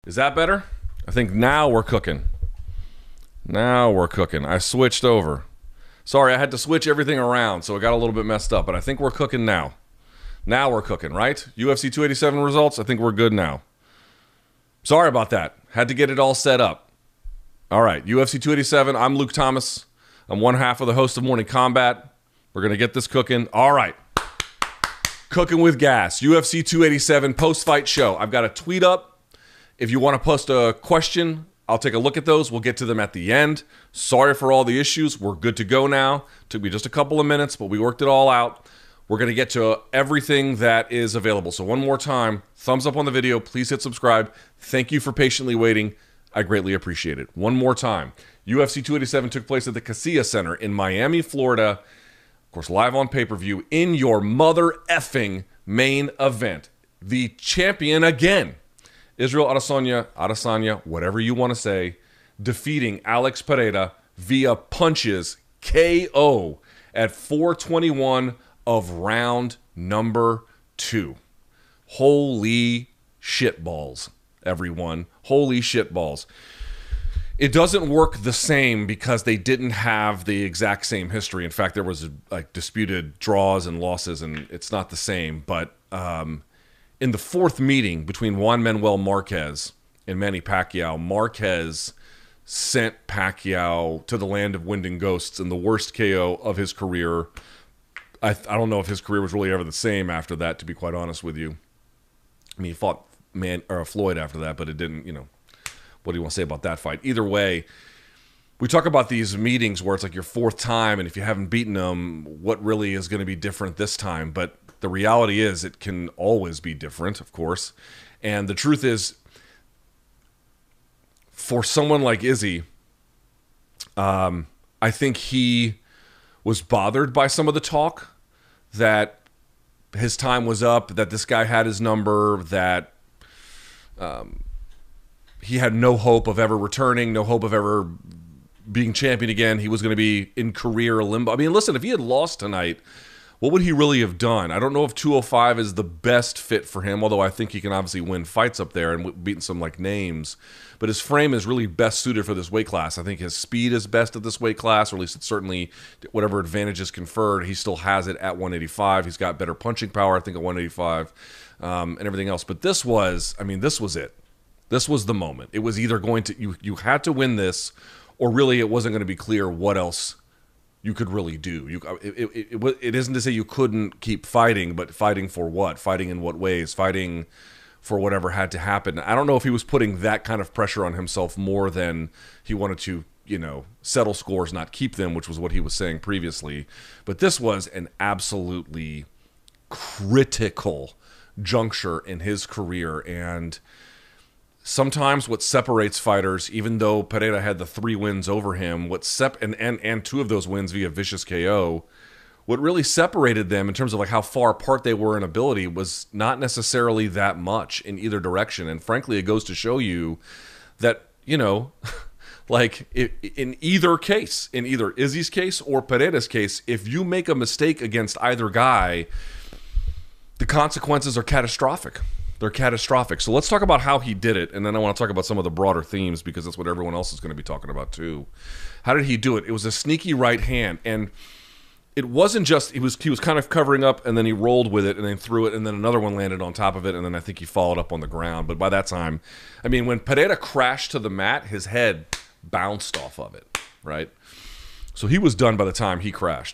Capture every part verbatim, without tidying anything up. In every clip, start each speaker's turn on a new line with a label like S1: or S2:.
S1: Is that better? I think now we're cooking. Now we're cooking. I switched over. Sorry, I had to switch everything around, so it got a little bit messed up, but I think we're cooking now. Now we're cooking, right? U F C two eighty-seven results, I think we're good now. Sorry about that. Had to get it all set up. All right, U F C two eighty-seven, I'm Luke Thomas. I'm one half of the host of Morning Combat. We're going to get this cooking. All right. Cooking with gas. U F C two eighty-seven post-fight show. I've got a tweet up. If you want to post a question, I'll take a look at those. We'll get to them at the end. Sorry for all the issues. We're good to go now. Took me just a couple of minutes, but we worked it all out. We're going to get to everything that is available. So one more time, thumbs up on the video. Please hit subscribe. Thank you for patiently waiting. I greatly appreciate it. One more time. U F C two eighty-seven took place at the Casilla Center in Miami, Florida. Of course, live on pay-per-view in your mother effing main event. The champion again. Israel Adesanya, Adesanya, whatever you want to say, defeating Alex Pereira via punches K O at four twenty-one of round number two. Holy shitballs, everyone. Holy shitballs. It doesn't work the same because they didn't have the exact same history. In fact, there was like disputed draws and losses, and it's not the same. But um, in the fourth meeting between Juan Manuel Marquez and Manny Pacquiao, Marquez sent Pacquiao to the land of wind and ghosts in the worst K O of his career. I, I don't know if his career was really ever the same after that, to be quite honest with you. I mean, he fought Man or Floyd after that, but it didn't, you know. What do you want to say about that fight? Either way, we talk about these meetings where it's like your fourth time, and if you haven't beaten them, what really is going to be different this time? But the reality is it can always be different, of course. And the truth is, for someone like Izzy, um, I think he was bothered by some of the talk that his time was up, that this guy had his number, that um, he had no hope of ever returning, no hope of ever being champion again. He was going to be in career limbo. I mean, listen, if he had lost tonight, what would he really have done? I don't know if two oh five is the best fit for him, although I think he can obviously win fights up there and beating some like names. But his frame is really best suited for this weight class. I think his speed is best at this weight class, or at least it's certainly whatever advantages conferred, he still has it at one eighty-five. He's got better punching power, I think, at one eighty-five, um, and everything else. But this was, I mean, this was it. This was the moment. It was either going to, you, you had to win this, or really it wasn't going to be clear what else you could really do. You, it, it, it, it isn't to say you couldn't keep fighting, but fighting for what? Fighting in what ways? Fighting for whatever had to happen. I don't know if he was putting that kind of pressure on himself more than he wanted to, you know, settle scores, not keep them, which was what he was saying previously. But this was an absolutely critical juncture in his career, and sometimes what separates fighters, even though Pereira had the three wins over him, what sep and, and and two of those wins via vicious K O, what really separated them in terms of like how far apart they were in ability was not necessarily that much in either direction. And frankly, it goes to show you that, you know, like it, in either case, in either Izzy's case or Pereira's case, if you make a mistake against either guy, the consequences are catastrophic. They're catastrophic. So let's talk about how he did it, and then I want to talk about some of the broader themes because that's what everyone else is going to be talking about too. How did he do it? It was a sneaky right hand, and it wasn't just, he was he was kind of covering up, and then he rolled with it, and then threw it, and then another one landed on top of it, and then I think he followed up on the ground. But by that time, I mean, when Pereira crashed to the mat, his head bounced off of it, right? So he was done by the time he crashed.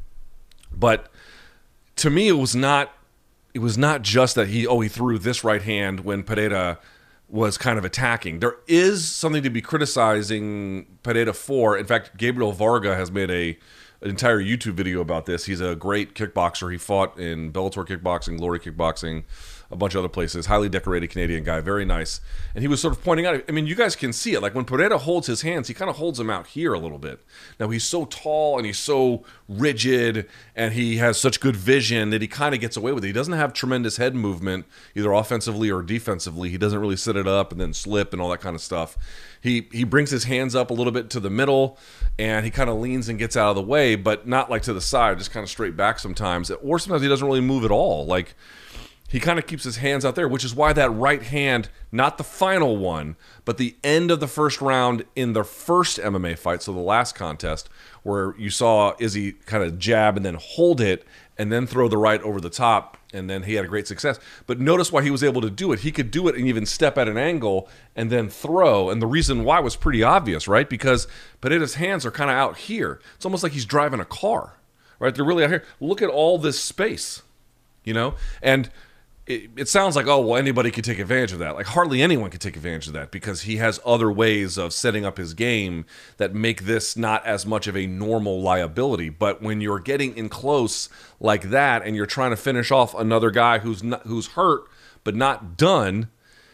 S1: But to me, it was not It was not just that he, oh, he threw this right hand when Pereira was kind of attacking. There is something to be criticizing Pereira for. In fact, Gabriel Varga has made a an entire YouTube video about this. He's a great kickboxer. He fought in Bellator Kickboxing, Glory Kickboxing, a bunch of other places. Highly decorated Canadian guy, very nice. And he was sort of pointing out, I mean, you guys can see it. Like when Pereira holds his hands, he kind of holds them out here a little bit. Now he's so tall and he's so rigid and he has such good vision that he kind of gets away with it. He doesn't have tremendous head movement, either offensively or defensively. He doesn't really set it up and then slip and all that kind of stuff. He he brings his hands up a little bit to the middle and he kind of leans and gets out of the way, but not like to the side, just kind of straight back sometimes. Or sometimes he doesn't really move at all. Like, he kind of keeps his hands out there, which is why that right hand, not the final one, but the end of the first round in the first M M A fight, so the last contest, where you saw Izzy kind of jab and then hold it and then throw the right over the top, and then he had a great success. But notice why he was able to do it. He could do it and even step at an angle and then throw, and the reason why was pretty obvious, right? Because Pereira's hands are kind of out here. It's almost like he's driving a car, right? They're really out here. Look at all this space, you know? And It, it sounds like, oh, well, anybody could take advantage of that. Like, hardly anyone could take advantage of that because he has other ways of setting up his game that make this not as much of a normal liability. But when you're getting in close like that and you're trying to finish off another guy who's not, who's hurt but not done,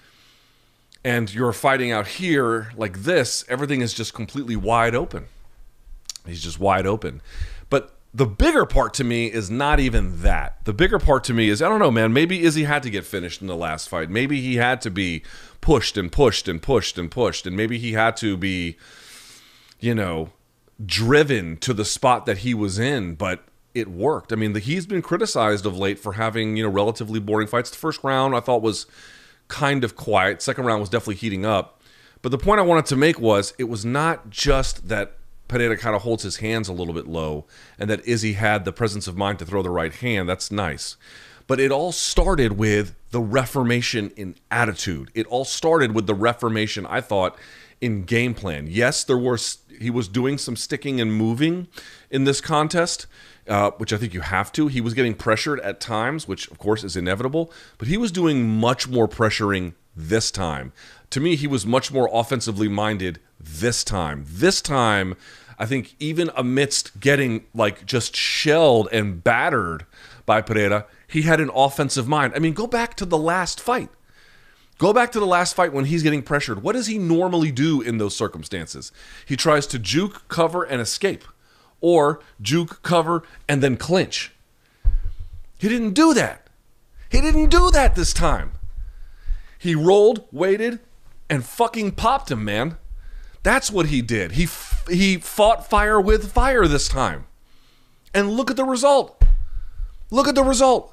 S1: and you're fighting out here like this, everything is just completely wide open. He's just wide open. But the bigger part to me is not even that. The bigger part to me is, I don't know, man, maybe Izzy had to get finished in the last fight. Maybe he had to be pushed and pushed and pushed and pushed. And maybe he had to be, you know, driven to the spot that he was in, but it worked. I mean, the, he's been criticized of late for having, you know, relatively boring fights. The first round I thought was kind of quiet. Second round was definitely heating up. But the point I wanted to make was it was not just that Pereira kind of holds his hands a little bit low and that Izzy had the presence of mind to throw the right hand. That's nice. But it all started with the reformation in attitude. It all started with the reformation, I thought, in game plan. Yes, there was he was doing some sticking and moving in this contest, uh, which I think you have to. He was getting pressured at times, which of course is inevitable, but he was doing much more pressuring this time. To me, he was much more offensively minded this time. This time, I think even amidst getting like just shelled and battered by Pereira, he had an offensive mind. I mean, go back to the last fight. Go back to the last fight when he's getting pressured. What does he normally do in those circumstances? He tries to juke, cover, and escape. Or juke, cover, and then clinch. He didn't do that. He didn't do that this time. He rolled, waited, and fucking popped him, man. That's what he did. He f- he fought fire with fire this time. And look at the result. Look at the result.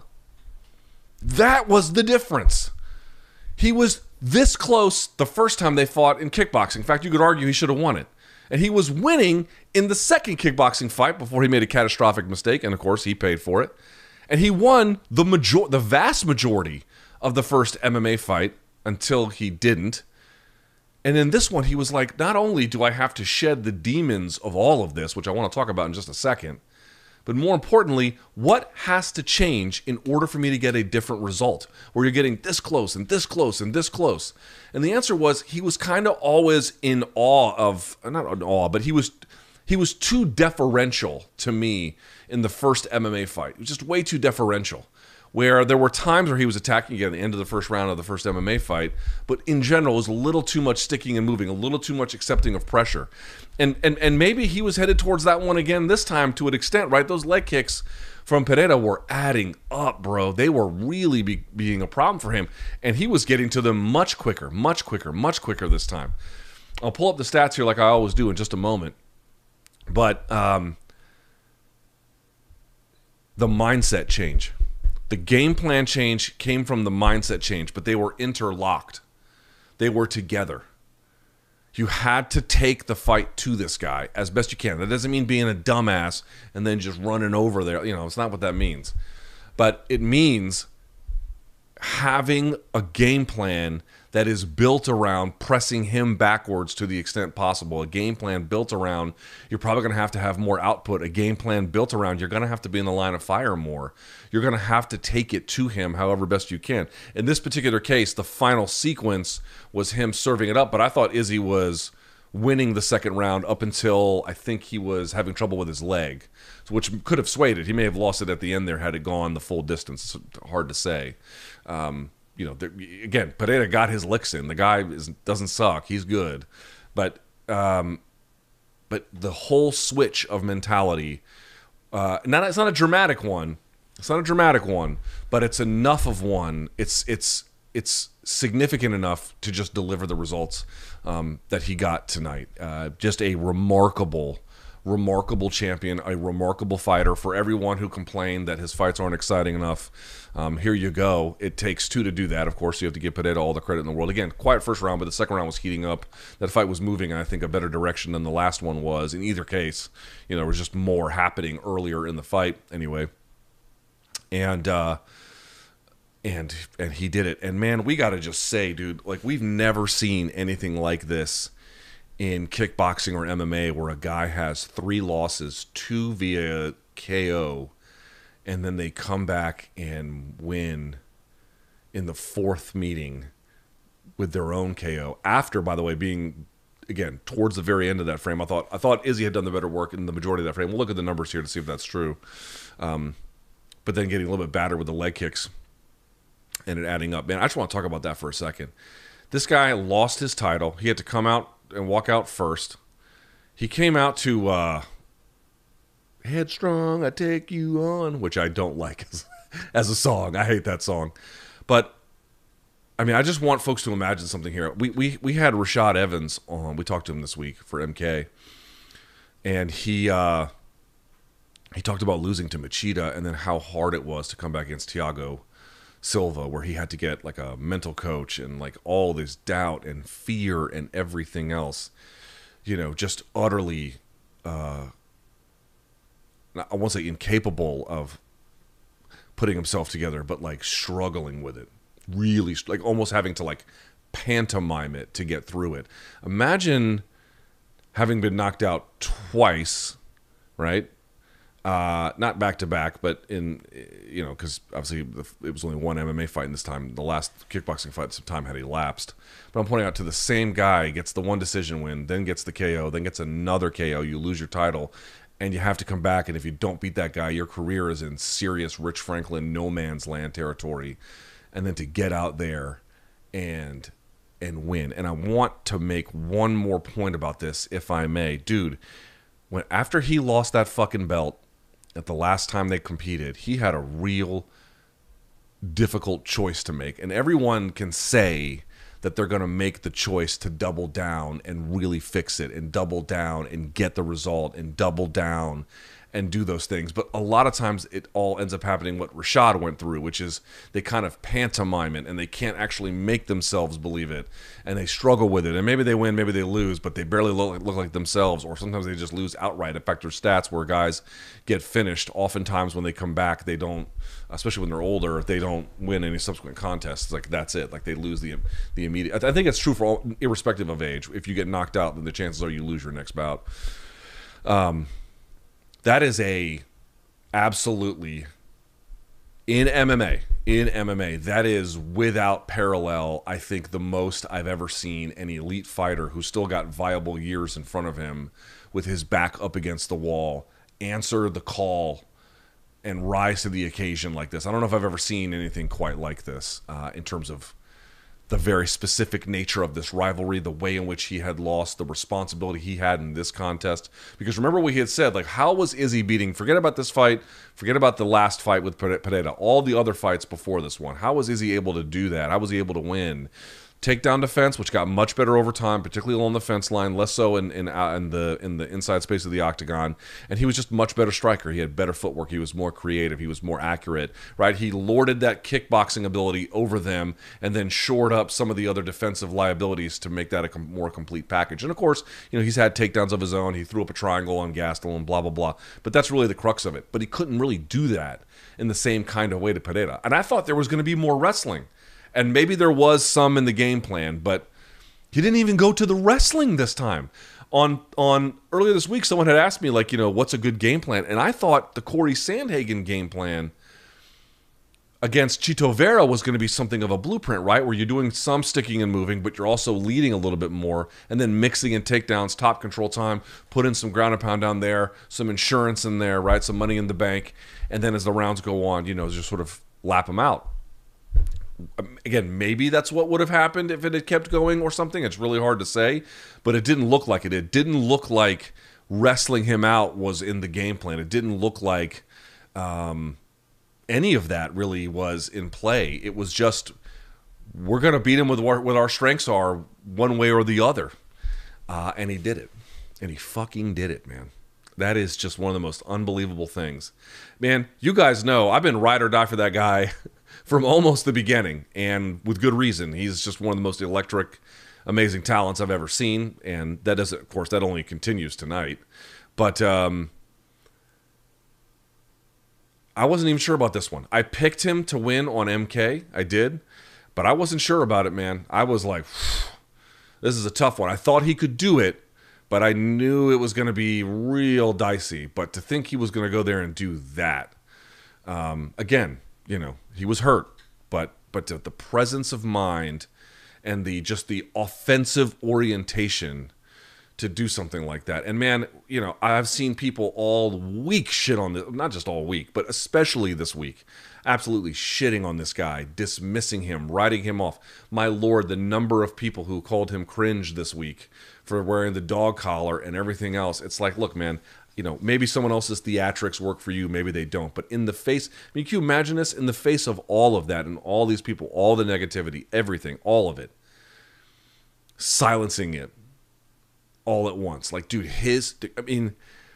S1: That was the difference. He was this close the first time they fought in kickboxing. In fact, you could argue he should have won it. And he was winning in the second kickboxing fight before he made a catastrophic mistake. And, of course, he paid for it. And he won the major- the vast majority of the first M M A fight until he didn't. And in this one, he was like, not only do I have to shed the demons of all of this, which I want to talk about in just a second, but more importantly, what has to change in order for me to get a different result where you're getting this close and this close and this close? And the answer was he was kind of always in awe of, not in awe, but he was he was too deferential to me in the first M M A fight. He was just way too deferential. Where there were times where he was attacking again at the end of the first round of the first M M A fight, but in general it was a little too much sticking and moving, a little too much accepting of pressure. And and and maybe he was headed towards that one again this time to an extent, right? Those leg kicks from Pereira were adding up, bro. They were really be, being a problem for him, and he was getting to them much quicker, much quicker, much quicker this time. I'll pull up the stats here like I always do in just a moment. But um, the mindset change. The game plan change came from the mindset change, but they were interlocked. They were together. You had to take the fight to this guy as best you can. That doesn't mean being a dumbass and then just running over there. You know, it's not what that means. But it means having a game plan that is built around pressing him backwards to the extent possible. A game plan built around, you're probably going to have to have more output. A game plan built around, you're going to have to be in the line of fire more. You're going to have to take it to him however best you can. In this particular case, the final sequence was him serving it up, but I thought Izzy was winning the second round up until I think he was having trouble with his leg, which could have swayed it. He may have lost it at the end there had it gone the full distance. It's hard to say. Um, you know, again, Pereira got his licks in. The guy is, doesn't suck. He's good. But um, but the whole switch of mentality, uh, not it's not a dramatic one. It's not a dramatic one, but it's enough of one. It's it's it's significant enough to just deliver the results um, that he got tonight. Uh, just a remarkable remarkable champion, a remarkable fighter. For everyone who complained that his fights aren't exciting enough, um, here you go. It takes two to do that. Of course, you have to give Pineda all the credit in the world. Again, quiet first round, but the second round was heating up. That fight was moving, in, I think, a better direction than the last one was. In either case, you know, there was just more happening earlier in the fight anyway. And, uh, and, and he did it. And, man, we got to just say, dude, like, we've never seen anything like this in kickboxing or M M A, where a guy has three losses, two via K O, and then they come back and win in the fourth meeting with their own K O. After, by the way, being, again, towards the very end of that frame, I thought I thought Izzy had done the better work in the majority of that frame. We'll look at the numbers here to see if that's true. Um, but then getting a little bit battered with the leg kicks and it adding up. Man, I just want to talk about that for a second. This guy lost his title. He had to come out and walk out first. He came out to uh, Headstrong, I Take You On, which I don't like as, as a song. I hate that song. But, I mean, I just want folks to imagine something here. We we we had Rashad Evans on. We talked to him this week for M K. And he uh, he talked about losing to Machida and then how hard it was to come back against Thiago Silva, where he had to get like a mental coach and like all this doubt and fear and everything else, you know, just utterly, uh, I won't say incapable of putting himself together, but like struggling with it, really like almost having to like pantomime it to get through it. Imagine having been knocked out twice, right? Uh, not back to back, but in, you know, because obviously it was only one M M A fight in this time. The last kickboxing fight, some time had elapsed. But I'm pointing out to the same guy gets the one decision win, then gets the K O, then gets another K O. You lose your title, and you have to come back. And if you don't beat that guy, your career is in serious Rich Franklin no man's land territory. And then to get out there and and win. And I want to make one more point about this, if I may, dude. When after he lost that fucking belt, at the last time they competed, he had a real difficult choice to make. And everyone can say that they're going to make the choice to double down and really fix it and double down and get the result and double down and do those things. But a lot of times it all ends up happening what Rashad went through, which is they kind of pantomime it and they can't actually make themselves believe it. And they struggle with it. And maybe they win, maybe they lose, but they barely look, look like themselves. Or sometimes they just lose outright. In fact, there's stats where guys get finished. Oftentimes when they come back, they don't, especially when they're older, they don't win any subsequent contests. It's like, that's it. Like they lose the the immediate. I think it's true for all, irrespective of age. If you get knocked out, then the chances are you lose your next bout. Um... That is a absolutely, in M M A, in M M A, that is without parallel, I think, the most I've ever seen an elite fighter who's still got viable years in front of him with his back up against the wall, answer the call and rise to the occasion like this. I don't know if I've ever seen anything quite like this uh, in terms of the very specific nature of this rivalry, the way in which he had lost, the responsibility he had in this contest. Because remember what he had said, like, how was Izzy beating, forget about this fight, forget about the last fight with Pineda, all the other fights before this one. How was Izzy able to do that? How was he able to win? Takedown defense, which got much better over time, particularly along the fence line, less so in in, uh, in the in the inside space of the octagon. And he was just much better striker. He had better footwork. He was more creative. He was more accurate. Right? He lorded that kickboxing ability over them, and then shored up some of the other defensive liabilities to make that a com- more complete package. And of course, you know, he's had takedowns of his own. He threw up a triangle on Gastelum and blah blah blah. But that's really the crux of it. But he couldn't really do that in the same kind of way to Pineda. And I thought there was going to be more wrestling. And maybe there was some in the game plan, but he didn't even go to the wrestling this time. On on earlier this week, someone had asked me, like, you know, what's a good game plan? And I thought the Corey Sandhagen game plan against Chito Vera was going to be something of a blueprint, right? Where you're doing some sticking and moving, but you're also leading a little bit more, and then mixing in takedowns, top control time, put in some ground and pound down there, some insurance in there, right? Some money in the bank. And then as the rounds go on, you know, just sort of lap them out. Again, maybe that's what would have happened if it had kept going or something. It's really hard to say, but it didn't look like it. It didn't look like wrestling him out was in the game plan. It didn't look like um, any of that really was in play. It was just, we're going to beat him with what, what our strengths are one way or the other. Uh, and he did it. And he fucking did it, man. That is just one of the most unbelievable things. Man, you guys know I've been ride or die for that guy from almost the beginning, and with good reason. He's just one of the most electric, amazing talents I've ever seen, and that doesn't, of course, that only continues tonight. But um, I wasn't even sure about this one. I picked him to win on M K. I did, but I wasn't sure about it, man. I was like, this is a tough one. I thought he could do it, but I knew it was going to be real dicey. But to think he was going to go there and do that, um, again, you know, he was hurt, but but the, the presence of mind and the just the offensive orientation to do something like that. And man, you know, I've seen people all week shit on this, not just all week, but especially this week, absolutely shitting on this guy, dismissing him, writing him off. My Lord, the number of people who called him cringe this week for wearing the dog collar and everything else. It's like, look, man, you know, maybe someone else's theatrics work for you, maybe they don't. But in the face, I mean, can you imagine this? In the face of all of that and all these people, all the negativity, everything, all of it, silencing it all at once. Like, dude, his, I mean,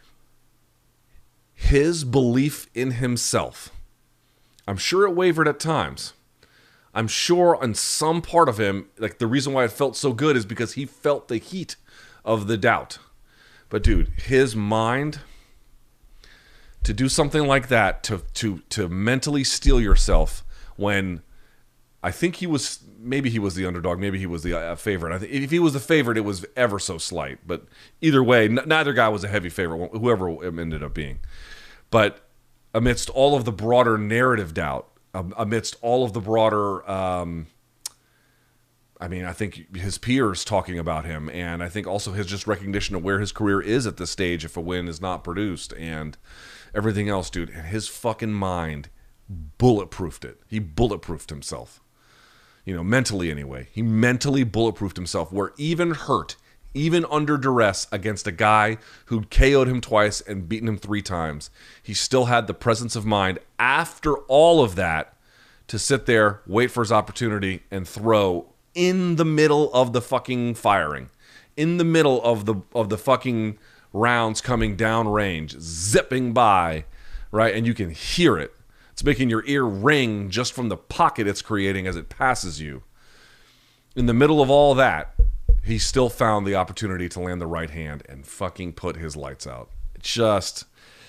S1: his belief in himself, I'm sure it wavered at times. I'm sure on some part of him, like the reason why it felt so good is because he felt the heat of the doubt. But dude, his mind, to do something like that, to to to mentally steel yourself when I think he was, maybe he was the underdog, maybe he was the uh, favorite. I think if he was the favorite, it was ever so slight. But either way, n- neither guy was a heavy favorite, whoever it ended up being. But amidst all of the broader narrative doubt, um, amidst all of the broader, um, I mean, I think his peers talking about him, and I think also his just recognition of where his career is at this stage if a win is not produced, and everything else, dude. And his fucking mind bulletproofed it. He bulletproofed himself. You know, mentally anyway. He mentally bulletproofed himself, where even hurt, even under duress against a guy who'd K O'd him twice and beaten him three times, he still had the presence of mind after all of that to sit there, wait for his opportunity, and throw in the middle of the fucking firing. In the middle of the of the fucking rounds coming down range, zipping by, right? And you can hear it. It's making your ear ring just from the pocket it's creating as it passes you. In the middle of all that, he still found the opportunity to land the right hand and fucking put his lights out. Just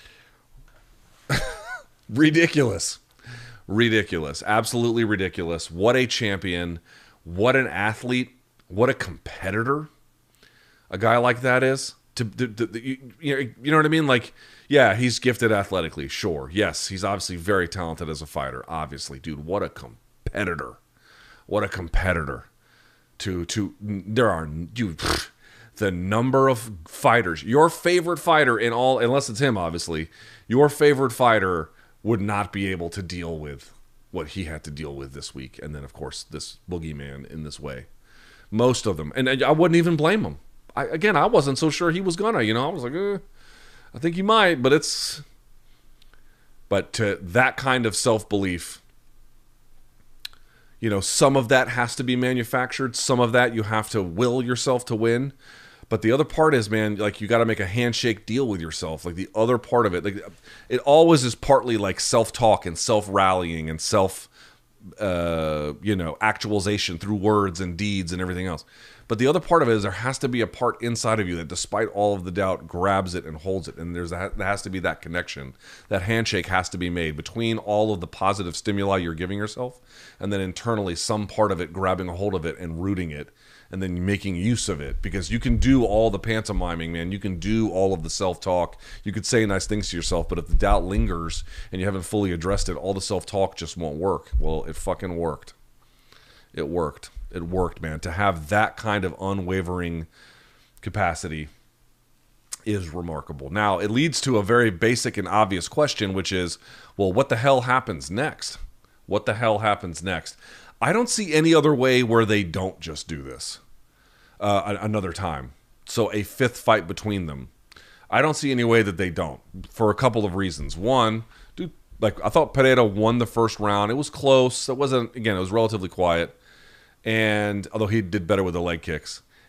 S1: ridiculous. Ridiculous. Absolutely ridiculous. What a champion. What an athlete. What a competitor a guy like that is. To, to, to you, you know what I mean? Like, yeah, he's gifted athletically, sure. Yes, he's obviously very talented as a fighter, obviously. Dude, what a competitor. What a competitor. To, to, there are, dude, the number of fighters, your favorite fighter in all, unless it's him, obviously, your favorite fighter would not be able to deal with what he had to deal with this week. And then, of course, this boogeyman in this way. Most of them. And I wouldn't even blame him. I, again, I wasn't so sure he was gonna, you know, I was like, eh, I think he might, but it's, but to that kind of self-belief, you know, some of that has to be manufactured. Some of that you have to will yourself to win. But the other part is, man, like you got to make a handshake deal with yourself. Like the other part of it, like it always is partly like self-talk and self-rallying and self, uh, you know, actualization through words and deeds and everything else. But the other part of it is there has to be a part inside of you that, despite all of the doubt, grabs it and holds it. And there's that, there has to be that connection. That handshake has to be made between all of the positive stimuli you're giving yourself, and then internally some part of it grabbing a hold of it and rooting it, and then making use of it. Because you can do all the pantomiming, man. You can do all of the self-talk. You could say nice things to yourself, but if the doubt lingers and you haven't fully addressed it, all the self-talk just won't work. Well, it fucking worked. It worked. It worked, man. To have that kind of unwavering capacity is remarkable. Now, it leads to a very basic and obvious question, which is, well, what the hell happens next? What the hell happens next? I don't see any other way where they don't just do this uh, another time. So a fifth fight between them. I don't see any way that they don't, for a couple of reasons. One, dude, like I thought Pereira won the first round. It was close. It wasn't, again, it was relatively quiet. And although he did better with the leg kicks.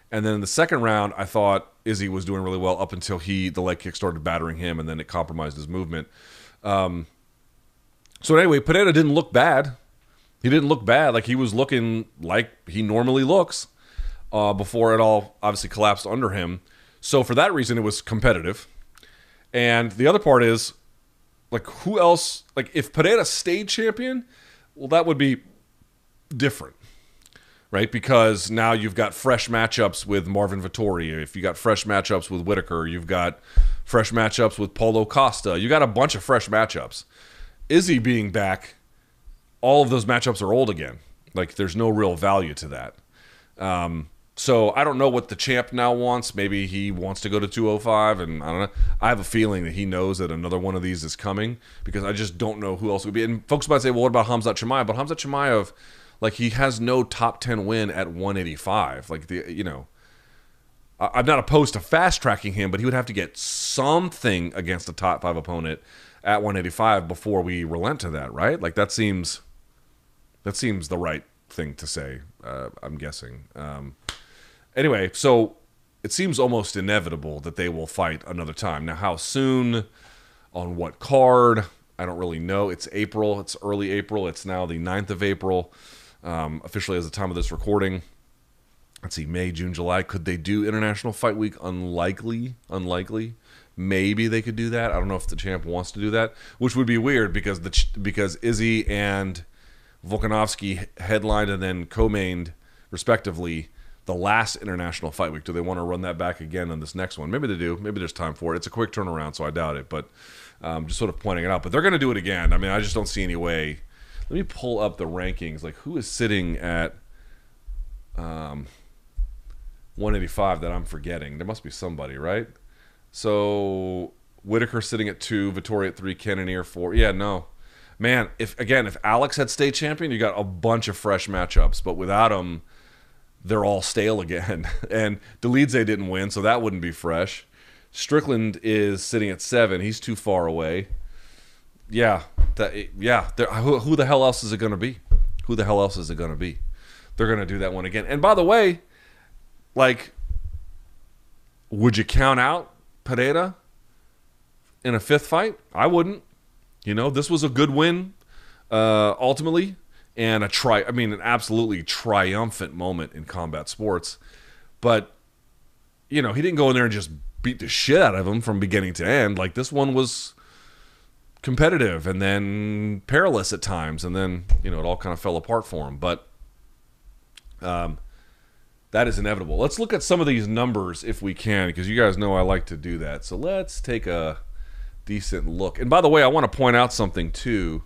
S1: And then in the second round, I thought Izzy was doing really well up until he the leg kick started battering him, and then it compromised his movement. Um, so anyway, Pereira didn't look bad. He didn't look bad. Like, he was looking like he normally looks uh, before it all obviously collapsed under him. So for that reason, it was competitive. And the other part is, like, who else? Like, if Pereira stayed champion, well, that would be different. Right, because now you've got fresh matchups with Marvin Vettori. If you got fresh matchups with Whitaker, you've got fresh matchups with Paulo Costa. You got a bunch of fresh matchups. Izzy being back, all of those matchups are old again. Like, there's no real value to that. Um, so I don't know what the champ now wants. Maybe he wants to go to two oh five, and I don't know. I have a feeling that he knows that another one of these is coming, because I just don't know who else would be. And folks might say, well, what about Khamzat Chimaev? But Khamzat Chimaev, like, he has no top ten win at one eighty-five. Like, the you know, I'm not opposed to fast tracking him, but he would have to get something against a top five opponent at one eighty-five before we relent to that, right? Like, that seems that seems the right thing to say. Uh, I'm guessing. Um, anyway, so it seems almost inevitable that they will fight another time. Now, how soon? On what card? I don't really know. It's April. It's early April. It's now the ninth of April. Um, officially as the time of this recording. Let's see, May, June, July. Could they do International Fight Week? Unlikely. Unlikely. Maybe they could do that. I don't know if the champ wants to do that, which would be weird because the because Izzy and Volkanovski headlined and then co-mained, respectively, the last International Fight Week. Do they want to run that back again on this next one? Maybe they do. Maybe there's time for it. It's a quick turnaround, so I doubt it. But um, just sort of pointing it out. But they're going to do it again. I mean, I just don't see any way. Let me pull up the rankings. Like, who is sitting at um, one eighty-five that I'm forgetting? There must be somebody, right? So Whitaker sitting at two, Vettori at three, Cannonier four. Yeah, no. Man, if again, if Alex had state champion, you got a bunch of fresh matchups. But without him, they're all stale again. And Dolidze didn't win, so that wouldn't be fresh. Strickland is sitting at seven. He's too far away. Yeah, that, yeah. Who, who the hell else is it going to be? Who the hell else is it going to be? They're going to do that one again. And by the way, like, would you count out Pereira in a fifth fight? I wouldn't. You know, this was a good win, uh, ultimately, and a tri. I mean, an absolutely triumphant moment in combat sports. But, you know, he didn't go in there and just beat the shit out of him from beginning to end. Like, this one was competitive and then perilous at times, and then, you know, it all kind of fell apart for him. But um, that is inevitable. Let's look at some of these numbers if we can, because you guys know I like to do that. So let's take a decent look. And by the way, I want to point out something too.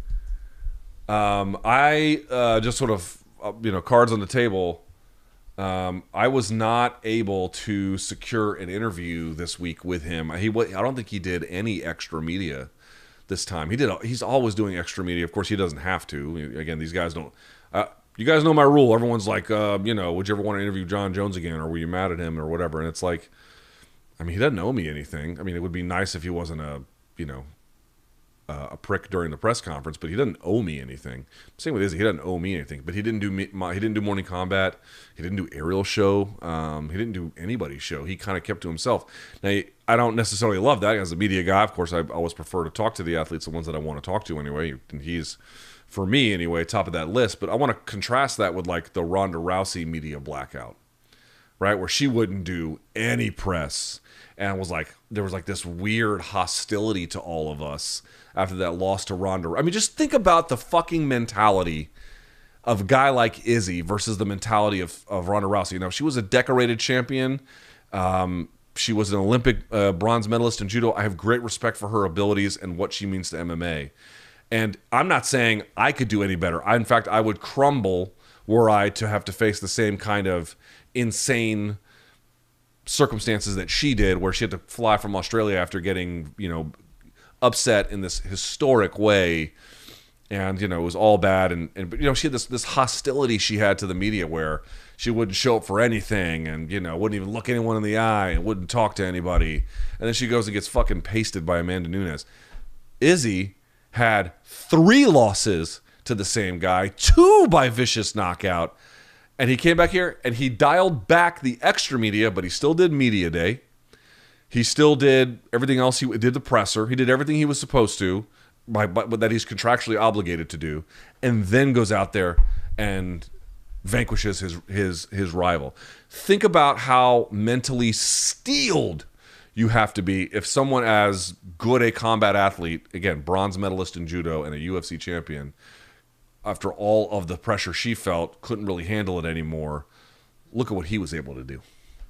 S1: Um, I uh, just sort of, uh, you know, cards on the table. Um, I was not able to secure an interview this week with him. He, I don't think he did any extra media this time. He did. He's always doing extra media. Of course, he doesn't have to. Again, these guys don't. Uh, you guys know my rule. Everyone's like, uh, you know, would you ever want to interview John Jones again, or were you mad at him, or whatever? And it's like, I mean, he doesn't owe me anything. I mean, it would be nice if he wasn't a, you know, uh, a prick during the press conference, but he doesn't owe me anything. Same with Izzy, he doesn't owe me anything. But he didn't do me, my, he didn't do Morning Combat. He didn't do Ariel show. Um, he didn't do anybody's show. He kind of kept to himself. Now, I don't necessarily love that as a media guy. Of course, I always prefer to talk to the athletes, the ones that I want to talk to anyway. And he's, for me anyway, top of that list. But I want to contrast that with like the Ronda Rousey media blackout, right, where she wouldn't do any press. And was like, there was like this weird hostility to all of us after that loss to Ronda. I mean, just think about the fucking mentality of a guy like Izzy versus the mentality of, of Ronda Rousey. You know, she was a decorated champion. Um, she was an Olympic uh, bronze medalist in judo. I have great respect for her abilities and what she means to M M A. And I'm not saying I could do any better. I, in fact, I would crumble were I to have to face the same kind of insane circumstances that she did, where she had to fly from Australia after getting, you know, upset in this historic way, and, you know, it was all bad, and, and but, you know, she had this this hostility she had to the media, where she wouldn't show up for anything, and, you know, wouldn't even look anyone in the eye, and wouldn't talk to anybody, and then she goes and gets fucking pasted by Amanda Nunes. Izzy had three losses to the same guy, two by vicious knockout, And he came back here and he dialed back the extra media, but he still did media day. He still did everything else. He did the presser. He did everything he was supposed to, by, by that he's contractually obligated to do, and then goes out there and vanquishes his his his rival. Think about how mentally steeled you have to be if someone as good a combat athlete, again, bronze medalist in judo and a U F C champion, after all of the pressure she felt, couldn't really handle it anymore. Look at what he was able to do.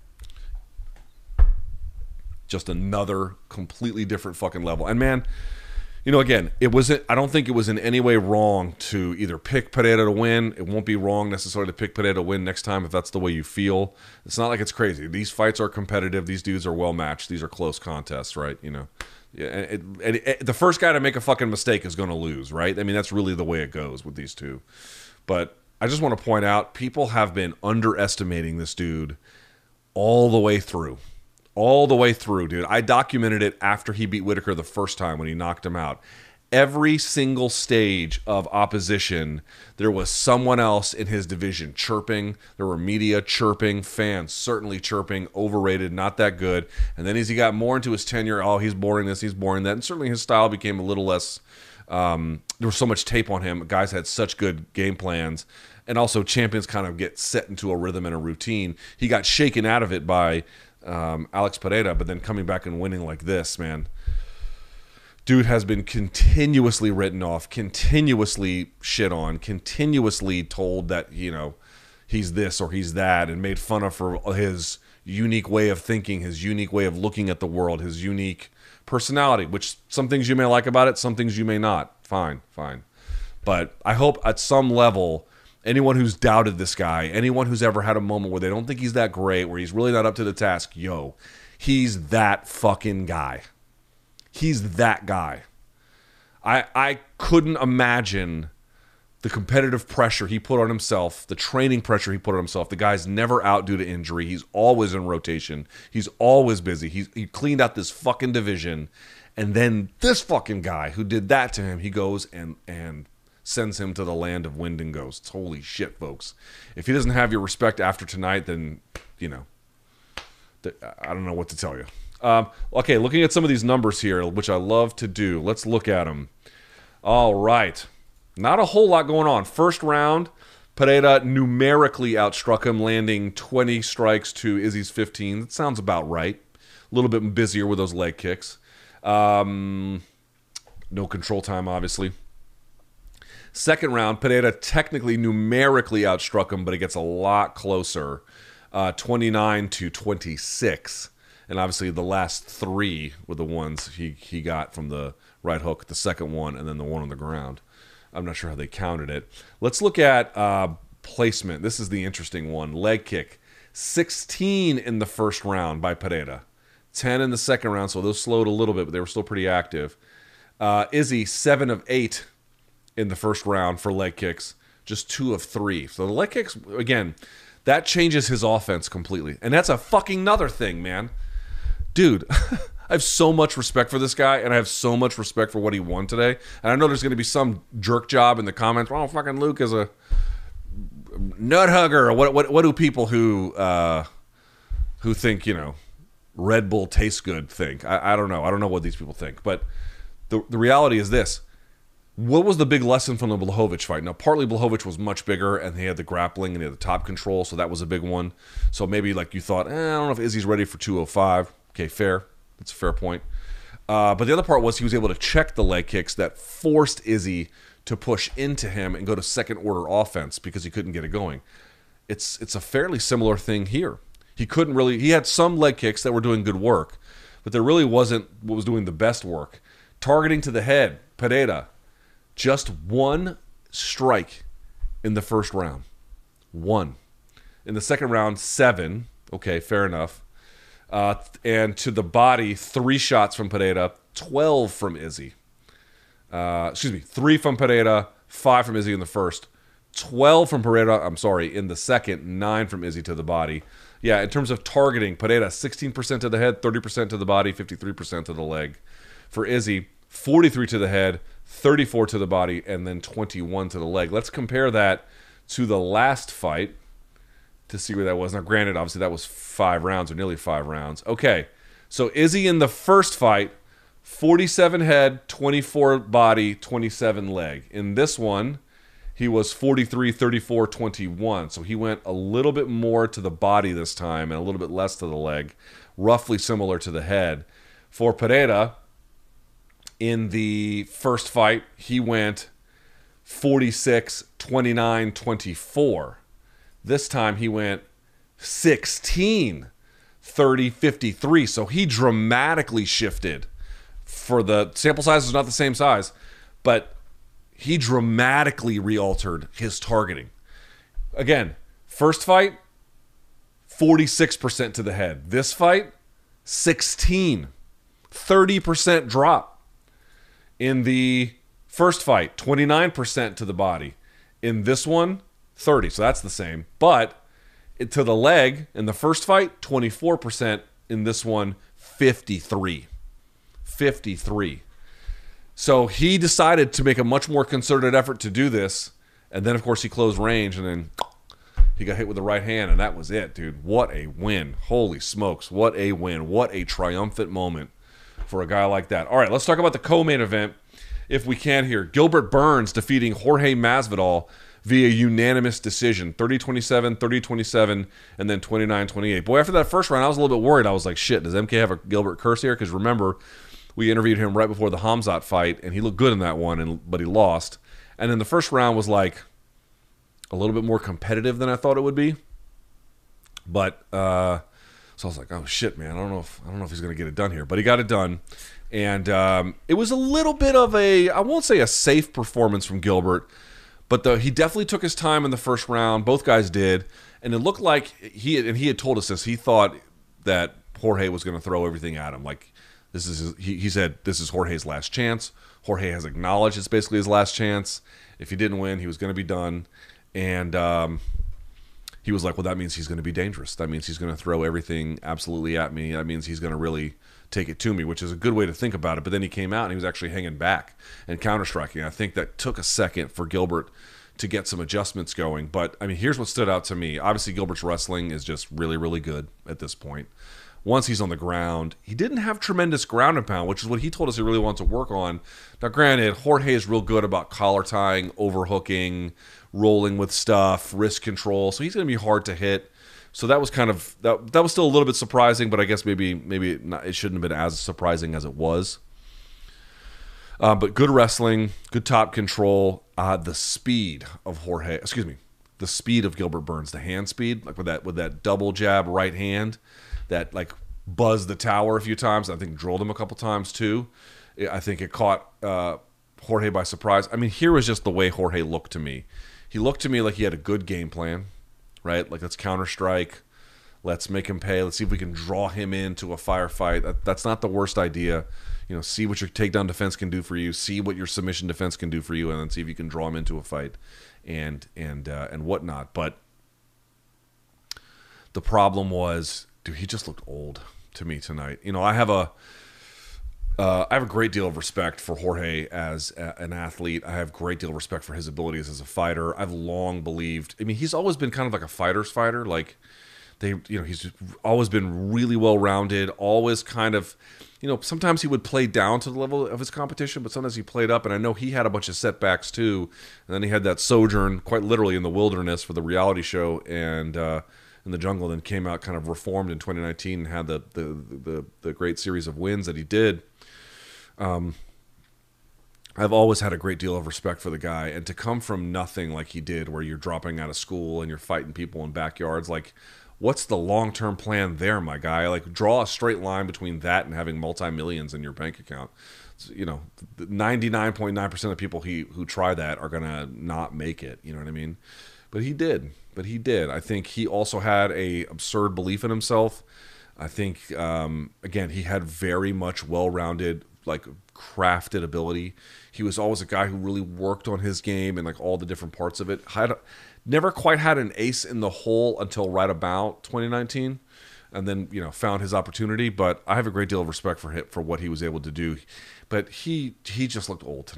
S1: Just another completely different fucking level. And man, you know, again, it wasn't, I don't think it was in any way wrong to either pick Pereira to win. It won't be wrong necessarily to pick Pereira to win next time if that's the way you feel. It's not like it's crazy. These fights are competitive. These dudes are well matched. These are close contests, right? You know, yeah, it, it, it, the first guy to make a fucking mistake is going to lose, right? I mean, that's really the way it goes with these two. But I just want to point out, people have been underestimating this dude all the way through. All the way through, dude. I documented it after he beat Whitaker the first time when he knocked him out. Every single stage of opposition, there was someone else in his division chirping. There were media chirping, fans certainly chirping, overrated, not that good. And then as he got more into his tenure, oh, he's boring this, he's boring that. And certainly his style became a little less, um, there was so much tape on him. Guys had such good game plans. And also champions kind of get set into a rhythm and a routine. He got shaken out of it by Um, Alex Pereira, but then coming back and winning like this, man. Dude has been continuously written off, continuously shit on, continuously told that, you know, he's this or he's that, and made fun of for his unique way of thinking, his unique way of looking at the world, his unique personality, which some things you may like about it, some things you may not. Fine, fine. But I hope at some level, anyone who's doubted this guy, anyone who's ever had a moment where they don't think he's that great, where he's really not up to the task, yo, he's that fucking guy. He's that guy. I I couldn't imagine the competitive pressure he put on himself, the training pressure he put on himself. The guy's never out due to injury. He's always in rotation. He's always busy. He's, he cleaned out this fucking division. And then this fucking guy who did that to him, he goes and and... sends him to the land of wind and ghosts. Holy shit, folks. If he doesn't have your respect after tonight, then, you know, I don't know what to tell you. Um, okay, looking at some of these numbers here, which I love to do. Let's look at them. All right. Not a whole lot going on. First round, Pereira numerically outstruck him, landing twenty strikes to Izzy's fifteen. That sounds about right. A little bit busier with those leg kicks. Um, no control time, obviously. Second round, Pereira technically numerically outstruck him, but it gets a lot closer, uh, twenty-nine to twenty-six. And obviously the last three were the ones he, he got from the right hook, the second one, and then the one on the ground. I'm not sure how they counted it. Let's look at uh, placement. This is the interesting one. Leg kick. sixteen in the first round by Pereira. ten in the second round, so those slowed a little bit, but they were still pretty active. Uh, Izzy, seven of eight. In the first round for leg kicks, just two of three. So the leg kicks, again, that changes his offense completely. And that's a fucking another thing, man. Dude, I have so much respect for this guy, and I have so much respect for what he won today. And I know there's going to be some jerk job in the comments. Oh, fucking Luke is a nut hugger. Or what, what, what do people who, uh, who think, you know, Red Bull tastes good think? I, I don't know. I don't know what these people think. But the, the reality is this. What was the big lesson from the Blachowicz fight? Now, partly Blachowicz was much bigger, and he had the grappling, and he had the top control, so that was a big one. So maybe like you thought, eh, I don't know if Izzy's ready for two oh five. Okay, fair. That's a fair point. Uh, but the other part was he was able to check the leg kicks that forced Izzy to push into him and go to second-order offense because he couldn't get it going. It's it's a fairly similar thing here. He couldn't really... He had some leg kicks that were doing good work, but there really wasn't what was doing the best work. Targeting to the head, Pereira... Just one strike in the first round. One. In the second round, seven. Okay, fair enough. Uh, and to the body, three shots from Pereira, twelve from Izzy. Uh, excuse me, three from Pereira, five from Izzy in the first. twelve from Pereira, I'm sorry, in the second, nine from Izzy to the body. Yeah, in terms of targeting, Pereira, sixteen percent to the head, thirty percent to the body, fifty-three percent to the leg. For Izzy, forty-three to the head, thirty-four to the body, and then twenty-one to the leg. Let's compare that to the last fight. to see where that was. Now, granted, obviously that was five rounds or nearly five rounds. Okay, so Izzy in the first fight, forty-seven head, twenty-four body, twenty-seven leg. In this one, he was forty-three, thirty-four, twenty-one. So he went a little bit more to the body this time and a little bit less to the leg, roughly similar to the head. For Pereira, in the first fight, he went forty-six, twenty-nine, twenty-four. This time he went sixteen, thirty, fifty-three. So he dramatically shifted. For the sample size is not the same size, but he dramatically re-altered his targeting. Again, first fight, forty-six percent to the head. This fight, sixteen, thirty percent drop. In the first fight, twenty-nine percent to the body. In this one, thirty. So that's the same. But to the leg, in the first fight, twenty-four percent. In this one, fifty-three. fifty-three. So he decided to make a much more concerted effort to do this. And then, of course, he closed range, and then he got hit with the right hand, and that was it, dude. What a win. Holy smokes. What a win. What a triumphant moment for a guy like that. All right, let's talk about the co-main event, if we can here. Gilbert Burns defeating Jorge Masvidal via unanimous decision. thirty twenty-seven, thirty twenty-seven, and then twenty-nine twenty-eight. Boy, after that first round, I was a little bit worried. I was like, shit, does M K have a Gilbert curse here? Because remember, we interviewed him right before the Hamzat fight, and he looked good in that one, and but he lost. And then the first round was like a little bit more competitive than I thought it would be. But uh, so I was like, oh shit, man, I don't know if I don't know if he's gonna get it done here, but he got it done. And um, it was a little bit of a, I won't say a safe performance from Gilbert, but the, he definitely took his time in the first round. Both guys did, and it looked like he and he had told us this. He thought that Jorge was going to throw everything at him. Like this is, his, he, he said, this is Jorge's last chance. Jorge has acknowledged it's basically his last chance. If he didn't win, he was going to be done. And um, he was like, well, that means he's going to be dangerous. That means he's going to throw everything absolutely at me. That means he's going to really take it to me, which is a good way to think about it. But then he came out and he was actually hanging back and counter-striking. I think that took a second for Gilbert to get some adjustments going. But, I mean, here's what stood out to me. Obviously, Gilbert's wrestling is just really, really good at this point. Once he's on the ground, he didn't have tremendous ground and pound, which is what he told us he really wants to work on. Now, granted, Jorge is real good about collar tying, overhooking, rolling with stuff, wrist control. So he's going to be hard to hit. So that was kind of that. That was still a little bit surprising, but I guess maybe maybe it, not, it shouldn't have been as surprising as it was. Uh, but good wrestling, good top control, uh, the speed of Jorge. Excuse me, the speed of Gilbert Burns, the hand speed, like with that with that double jab right hand, that like buzzed the tower a few times. I think drilled him a couple times too. I think it caught uh, Jorge by surprise. I mean, here was just the way Jorge looked to me. He looked to me like he had a good game plan. Right? Like, let's counter-strike. Let's make him pay. Let's see if we can draw him into a firefight. That, that's not the worst idea. You know, see what your takedown defense can do for you. See what your submission defense can do for you, and then see if you can draw him into a fight and and uh, and whatnot. But the problem was, dude, he just looked old to me tonight. You know, I have a Uh, I have a great deal of respect for Jorge as a, an athlete. I have a great deal of respect for his abilities as a fighter. I've long believed. I mean, he's always been kind of like a fighter's fighter. Like they, you know, he's always been really well rounded. Always kind of, you know, sometimes he would play down to the level of his competition, but sometimes he played up. And I know he had a bunch of setbacks too. And then he had that sojourn, quite literally, in the wilderness for the reality show and uh, in the jungle. Then came out kind of reformed in twenty nineteen and had the the the, the great series of wins that he did. Um, I've always had a great deal of respect for the guy, and to come from nothing like he did, where you're dropping out of school and you're fighting people in backyards, like, what's the long-term plan there, my guy? Like, draw a straight line between that and having multi-millions in your bank account. So, you know, ninety-nine point nine percent of people he, who try that are going to not make it, you know what I mean? But he did, but he did. I think he also had a absurd belief in himself. I think, um, again, he had very much well-rounded, like crafted ability. He was always a guy who really worked on his game and like all the different parts of it. Had never quite had an ace in the hole until right about twenty nineteen, and then, you know, found his opportunity. But I have a great deal of respect for him for what he was able to do. But he he just looked old tonight.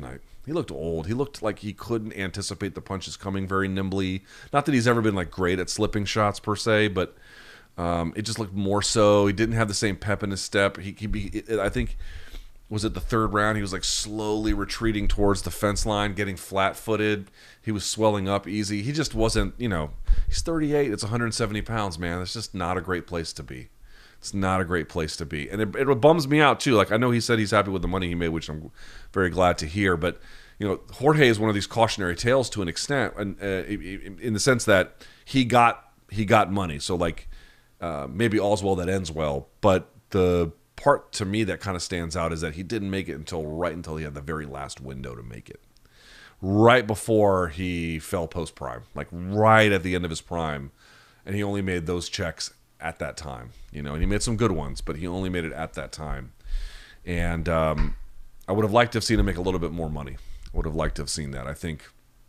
S1: He looked old. He looked like he couldn't anticipate the punches coming very nimbly. Not that he's ever been like great at slipping shots per se, but um, it just looked more so. He didn't have the same pep in his step. He, he, I think, was it the third round? He was like slowly retreating towards the fence line, getting flat-footed. He was swelling up easy. He just wasn't, you know, he's thirty-eight. It's one hundred seventy pounds, man. It's just not a great place to be. It's not a great place to be. And it, it bums me out, too. Like, I know he said he's happy with the money he made, which I'm very glad to hear. But, you know, Jorge is one of these cautionary tales to an extent, and uh, in the sense that he got he got money. So, like, uh, maybe all's well that ends well. But the part to me that kind of stands out is that he didn't make it until right until he had the very last window to make it. Right before he fell post-prime. Like, right at the end of his prime. And he only made those checks at that time, you know, and he made some good ones, but he only made it at that time. And um, I would have liked to have seen him make a little bit more money. I would have liked to have seen that. I think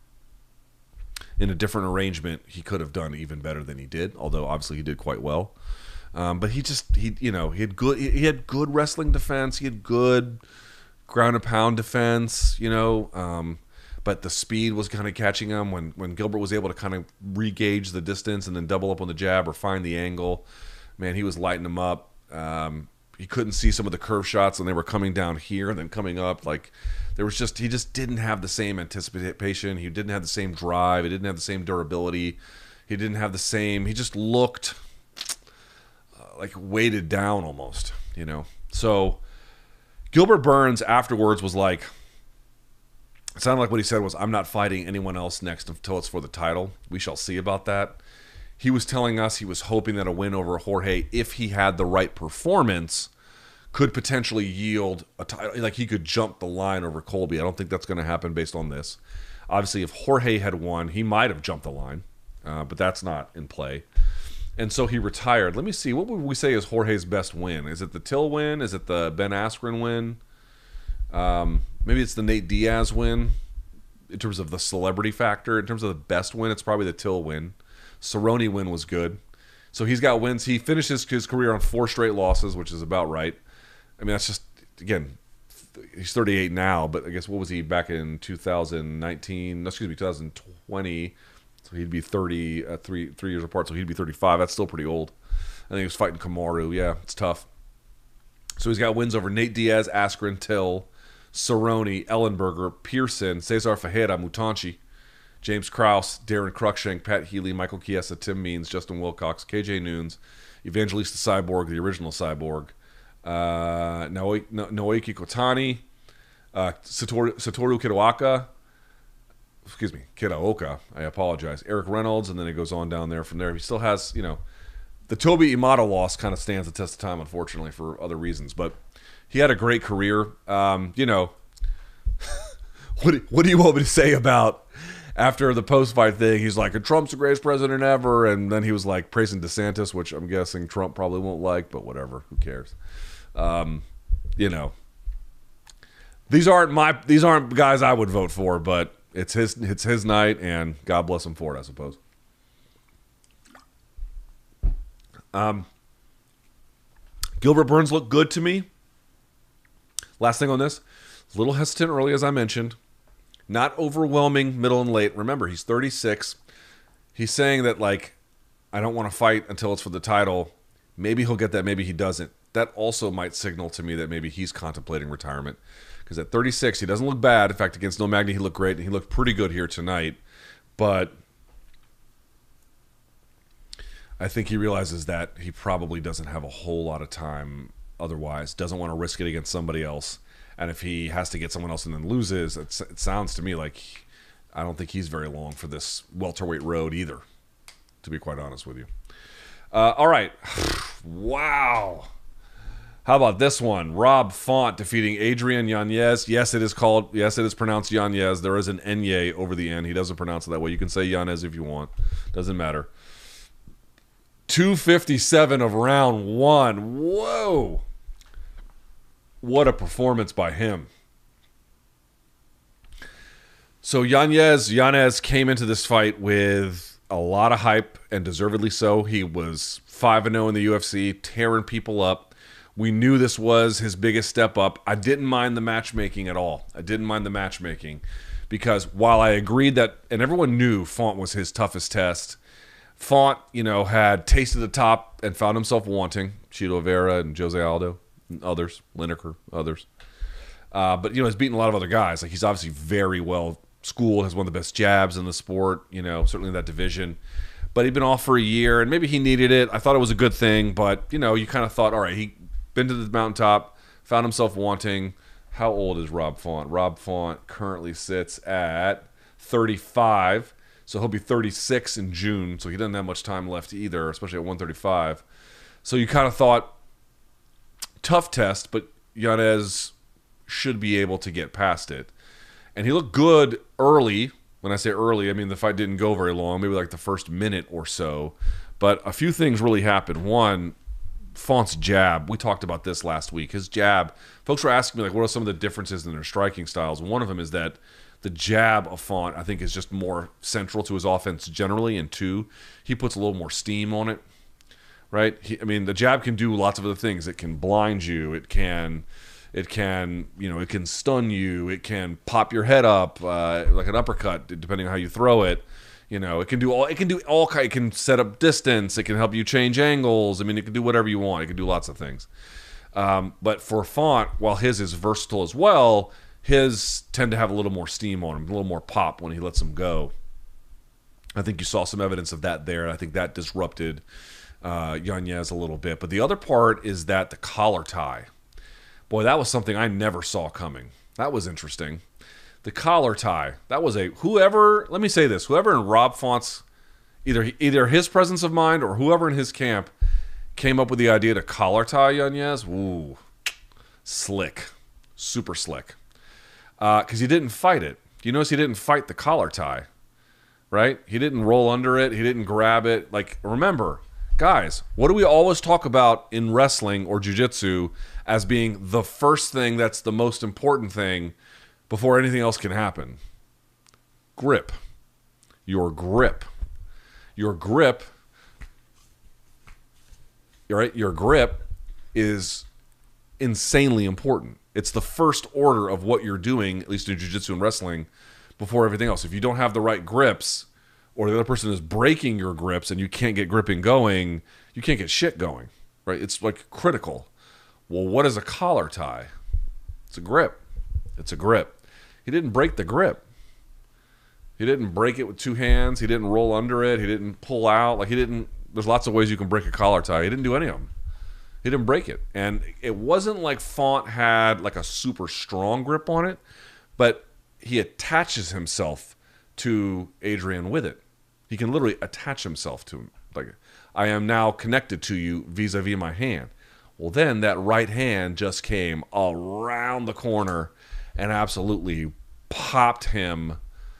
S1: in a different arrangement, he could have done even better than he did, although obviously he did quite well. Um, but he just, he, you know, he had good, he had good wrestling defense. He had good ground and pound defense, you know, um, but the speed was kind of catching him when, when Gilbert was able to kind of re-gauge the distance and then double up on the jab or find the angle. Man, he was lighting him up. Um, he couldn't see some of the curve shots when they were coming down here and then coming up. Like, there was just, he just didn't have the same anticipation. He didn't have the same drive. He didn't have the same durability. He didn't have the same, he just looked uh, like weighted down almost, you know. So Gilbert Burns afterwards was like, it sounded like what he said was, I'm not fighting anyone else next until it's for the title. We shall see about that. He was telling us he was hoping that a win over Jorge, if he had the right performance, could potentially yield a title. Like, he could jump the line over Colby. I don't think that's going to happen based on this. Obviously, if Jorge had won, he might have jumped the line, uh, but that's not in play. And so he retired. Let me see. What would we say is Jorge's best win? Is it the Till win? Is it the Ben Askren win? Um, maybe it's the Nate Diaz win in terms of the celebrity factor. In terms of the best win, it's probably the Till win. Cerrone win was good. So he's got wins. He finishes his career on four straight losses, which is about right. I mean, that's just, again, he's thirty-eight now, but I guess what was he back in two thousand nineteen? No, excuse me, two thousand twenty. So he'd be thirty, uh, three three years apart, so he'd be thirty-five. That's still pretty old. I think he was fighting Kamaru. Yeah, it's tough. So he's got wins over Nate Diaz, Askren, Till, Cerrone, Ellenberger, Pearson, Cesar Ferreira, Mutanchi, James Krause, Darren Cruikshank, Pat Healy, Michael Chiesa, Tim Means, Justin Wilcox, K J Nunes, Evangelista Cyborg, the original Cyborg, uh, Naoki, Naoki Kotani, uh, Satoru, Satoru Kitaoka, excuse me, Kitaoka, I apologize, Eric Reynolds, and then it goes on down there from there. He still has, you know, the Toby Imada loss kind of stands the test of time, unfortunately, for other reasons, but he had a great career. Um, you know, what, do, what do you want me to say about after the post-fight thing? He's like, Trump's the greatest president ever, and then he was like praising DeSantis, which I'm guessing Trump probably won't like, but whatever, who cares? Um, you know, these aren't my these aren't guys I would vote for, but it's his it's his night, and God bless him for it, I suppose. Um, Gilbert Burns looked good to me. Last thing on this, a little hesitant early, as I mentioned. Not overwhelming middle and late. Remember, he's thirty-six. He's saying that, like, I don't want to fight until it's for the title. Maybe he'll get that, maybe he doesn't. That also might signal to me that maybe he's contemplating retirement. Because at thirty-six, he doesn't look bad. In fact, against No Magny, he looked great, and he looked pretty good here tonight. But I think he realizes that he probably doesn't have a whole lot of time otherwise. Doesn't want to risk it against somebody else. And if he has to get someone else and then loses, it's, it sounds to me like I don't think he's very long for this welterweight road either, to be quite honest with you. Uh, all right. Wow. How about this one? Rob Font defeating Adrian Yanez. Yes, it is called, yes, it is pronounced Yanez. There is an N-Y over the N. He doesn't pronounce it that way. You can say Yanez if you want. Doesn't matter. two fifty-seven of round one. Whoa. What a performance by him. So Yanez, Yanez came into this fight with a lot of hype, and deservedly so. He was five and oh in the U F C, tearing people up. We knew this was his biggest step up. I didn't mind the matchmaking at all. I didn't mind the matchmaking because while I agreed that, and everyone knew Font was his toughest test, Font, you know, had tasted the top and found himself wanting. Chito Vera and Jose Aldo and others, Lineker, others. Uh, but, you know, he's beaten a lot of other guys. Like, he's obviously very well schooled, has one of the best jabs in the sport, you know, certainly in that division. But he'd been off for a year, and maybe he needed it. I thought it was a good thing, but, you know, you kind of thought, all right, he been to the mountaintop, found himself wanting. How old is Rob Font? Rob Font currently sits at thirty-five, so he'll be thirty-six in June, so he doesn't have much time left either, especially at one thirty-five. So you kind of thought, tough test, but Yanez should be able to get past it. And he looked good early. When I say early, I mean the fight didn't go very long, maybe like the first minute or so. But a few things really happened. One, Font's jab. We talked about this last week. His jab. Folks were asking me, like, what are some of the differences in their striking styles? And one of them is that the jab of Font, I think, is just more central to his offense generally. And two, he puts a little more steam on it, right? He, I mean, the jab can do lots of other things. It can blind you. It can... It can, you know, it can stun you. It can pop your head up uh, like an uppercut, depending on how you throw it. You know, it can do all. It can do all. It can set up distance. It can help you change angles. I mean, it can do whatever you want. It can do lots of things. Um, but for Font, while his is versatile as well, his tend to have a little more steam on him, a little more pop when he lets them go. I think you saw some evidence of that there. I think that disrupted uh, Yanez a little bit. But the other part is that the collar tie. Boy, that was something I never saw coming. That was interesting. The collar tie. That was a whoever. Let me say this: whoever in Rob Font's either either his presence of mind or whoever in his camp came up with the idea to collar tie Yanez. Ooh, slick, super slick. Because uh, he didn't fight it. You notice he didn't fight the collar tie, right? He didn't roll under it. He didn't grab it. Like, remember, guys, what do we always talk about in wrestling or jiu-jitsu as being the first thing that's the most important thing before anything else can happen? Grip. Your grip. Your grip, right? Your grip is insanely important. It's the first order of what you're doing, at least in jiu-jitsu and wrestling, before everything else. If you don't have the right grips, or the other person is breaking your grips and you can't get gripping going, you can't get shit going, right? It's like critical. Well, what is a collar tie? It's a grip. It's a grip. He didn't break the grip. He didn't break it with two hands. He didn't roll under it. He didn't pull out. Like, he didn't, there's lots of ways you can break a collar tie. He didn't do any of them. He didn't break it. And it wasn't like Font had like a super strong grip on it, but he attaches himself to Adrian with it. He can literally attach himself to him. Like, I am now connected to you vis-a-vis my hand. Well, then that right hand just came around the corner and absolutely popped him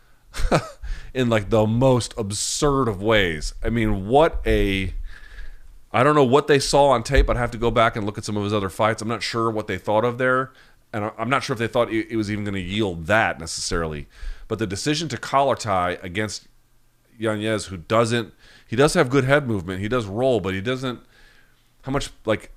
S1: in like the most absurd of ways. I mean, what a... I don't know what they saw on tape. I'd have to go back and look at some of his other fights. I'm not sure what they thought of there. And I'm not sure if they thought it was even going to yield that necessarily. But the decision to collar tie against Yanez, who doesn't... He does have good head movement. He does roll, but he doesn't... How much, like,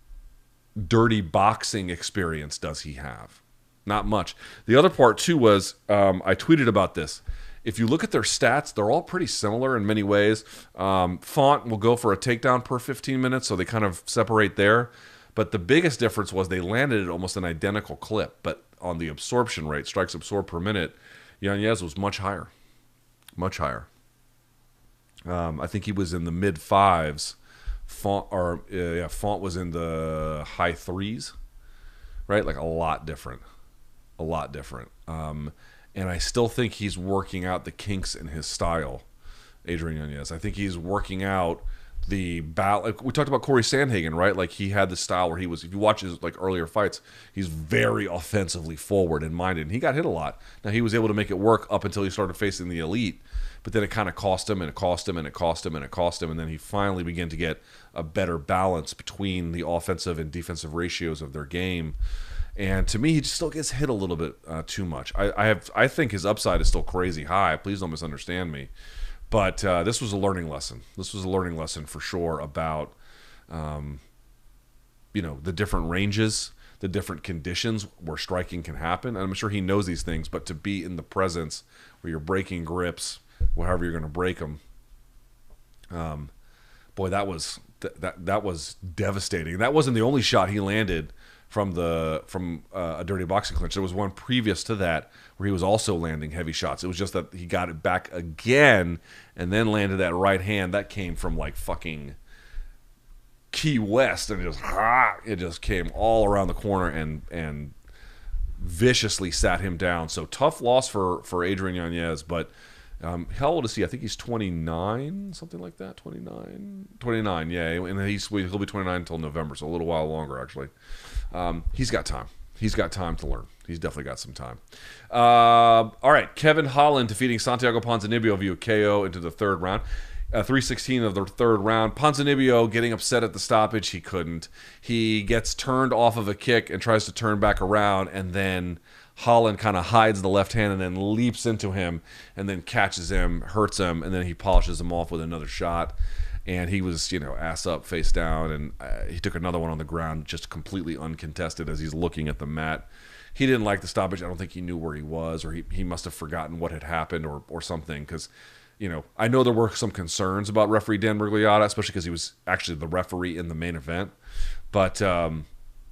S1: dirty boxing experience does he have? Not much. The other part, too, was... Um, I tweeted about this. If you look at their stats, they're all pretty similar in many ways. Um, Font will go for a takedown per fifteen minutes, so they kind of separate there. But the biggest difference was they landed at almost an identical clip. But on the absorption rate, strikes absorbed per minute, Yanez was much higher. Much higher. Um, I think he was in the mid fives. Font, or, uh, yeah, Font was in the high threes. Right? Like a lot different. A lot different. Um... And I still think he's working out the kinks in his style, Adrian Yanez. I think he's working out the battle. Like we talked about Corey Sandhagen, right? Like he had the style where he was, if you watch his like earlier fights, he's very offensively forward and minded. And he got hit a lot. Now he was able to make it work up until he started facing the elite. But then it kind of cost him and it cost him and it cost him and it cost him. And then he finally began to get a better balance between the offensive and defensive ratios of their game. And to me, he just still gets hit a little bit uh, too much. I, I have, I think his upside is still crazy high. Please don't misunderstand me. But uh, this was a learning lesson. This was a learning lesson for sure about um, you know, the different ranges, the different conditions where striking can happen. And I'm sure he knows these things, but to be in the presence where you're breaking grips, however you're going to break them, um, boy, that was th- that that was devastating. That wasn't the only shot he landed from the from uh, a dirty boxing clinch. There was one previous to that where he was also landing heavy shots. It was just that he got it back again and then landed that right hand that came from like fucking Key West, and it just ah, it just came all around the corner and and viciously sat him down. So tough loss for for Adrian Yanez, but um, how old is he? I think he's twenty-nine, something like that. twenty-nine, twenty-nine, yeah, and he's he'll be twenty-nine until November, so a little while longer actually. Um, he's got time. He's got time to learn. He's definitely got some time. Uh, all right, Kevin Holland defeating Santiago Ponzinibbio via K O into the third round. Uh, three sixteen of the third round. Ponzinibbio getting upset at the stoppage. He couldn't. He gets turned off of a kick and tries to turn back around, and then Holland kind of hides the left hand and then leaps into him and then catches him, hurts him, and then he polishes him off with another shot. And he was, you know, ass up, face down, and uh, he took another one on the ground, just completely uncontested as he's looking at the mat. He didn't like the stoppage. I don't think he knew where he was, or he, he must have forgotten what had happened or or something, because, you know, I know there were some concerns about referee Dan Miragliotta, especially because he was actually the referee in the main event. But um,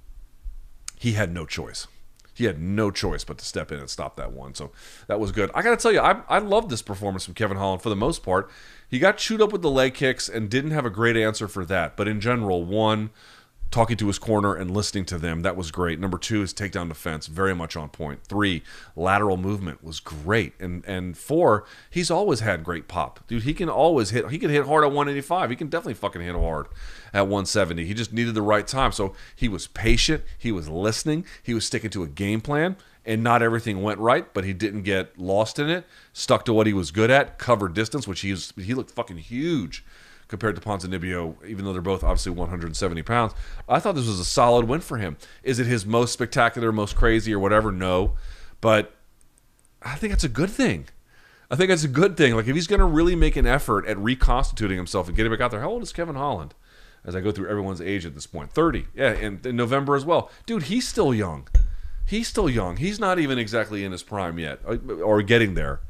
S1: he had no choice. He had no choice but to step in and stop that one. So that was good. I got to tell you, I, I love this performance from Kevin Holland for the most part. He got chewed up with the leg kicks and didn't have a great answer for that. But in general, one, talking to his corner and listening to them, that was great. Number two, his takedown defense, very much on point. Three, lateral movement was great. And and four, he's always had great pop. Dude, he can always hit. He can hit hard at one eighty-five. He can definitely fucking hit hard at one seventy. He just needed the right time. So he was patient. He was listening. He was sticking to a game plan. And not everything went right, but he didn't get lost in it. Stuck to what he was good at. Covered distance, which he was, he looked fucking huge compared to Ponzinibbio, even though they're both obviously one hundred seventy pounds. I thought this was a solid win for him. Is it his most spectacular, most crazy, or whatever? No. But I think that's a good thing. I think that's a good thing. Like, if he's going to really make an effort at reconstituting himself and getting back out there, how old is Kevin Holland? As I go through everyone's age at this point. thirty. Yeah, and in November as well. Dude, he's still young. He's still young. He's not even exactly in his prime yet, or getting there.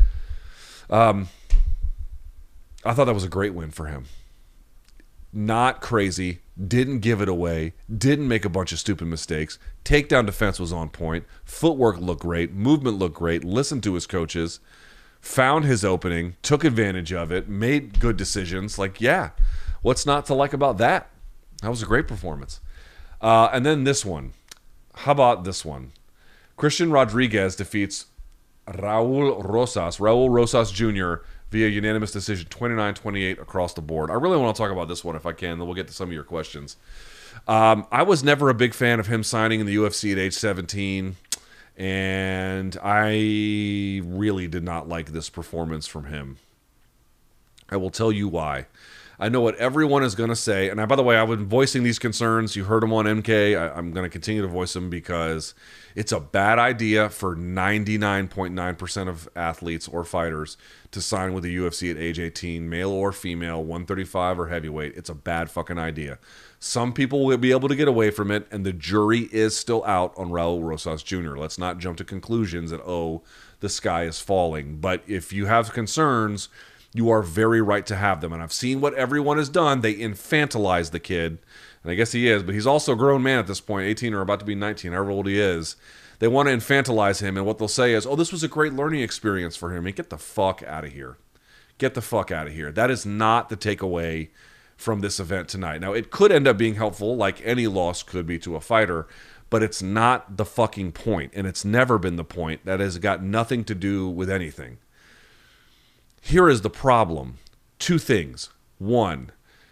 S1: Um, I thought that was a great win for him. Not crazy. Didn't give it away. Didn't make a bunch of stupid mistakes. Takedown defense was on point. Footwork looked great. Movement looked great. Listened to his coaches. Found his opening. Took advantage of it. Made good decisions. Like, yeah, what's not to like about that? That was a great performance. Uh, and then this one. How about this one? Christian Rodriguez defeats Raul Rosas, Raul Rosas Junior via unanimous decision, twenty-nine twenty-eight across the board. I really want to talk about this one if I can, then we'll get to some of your questions. Um, I was never a big fan of him signing in the U F C at age seventeen, and I really did not like this performance from him. I will tell you why. I know what everyone is going to say, and I, by the way, I've been voicing these concerns. You heard them on M K. I, I'm going to continue to voice them because it's a bad idea for ninety-nine point nine percent of athletes or fighters to sign with the U F C at age eighteen, male or female, one thirty-five or heavyweight. It's a bad fucking idea. Some people will be able to get away from it, and the jury is still out on Raul Rosas Junior Let's not jump to conclusions that, oh, the sky is falling. But if you have concerns, you are very right to have them. And I've seen what everyone has done. They infantilize the kid. And I guess he is, but he's also a grown man at this point, eighteen or about to be nineteen, however old he is. They want to infantilize him, and what they'll say is, oh, this was a great learning experience for him. And get the fuck out of here. Get the fuck out of here. That is not the takeaway from this event tonight. Now, it could end up being helpful, like any loss could be to a fighter, but it's not the fucking point, and it's never been the point. That has got nothing to do with anything. Here is the problem. Two things. One,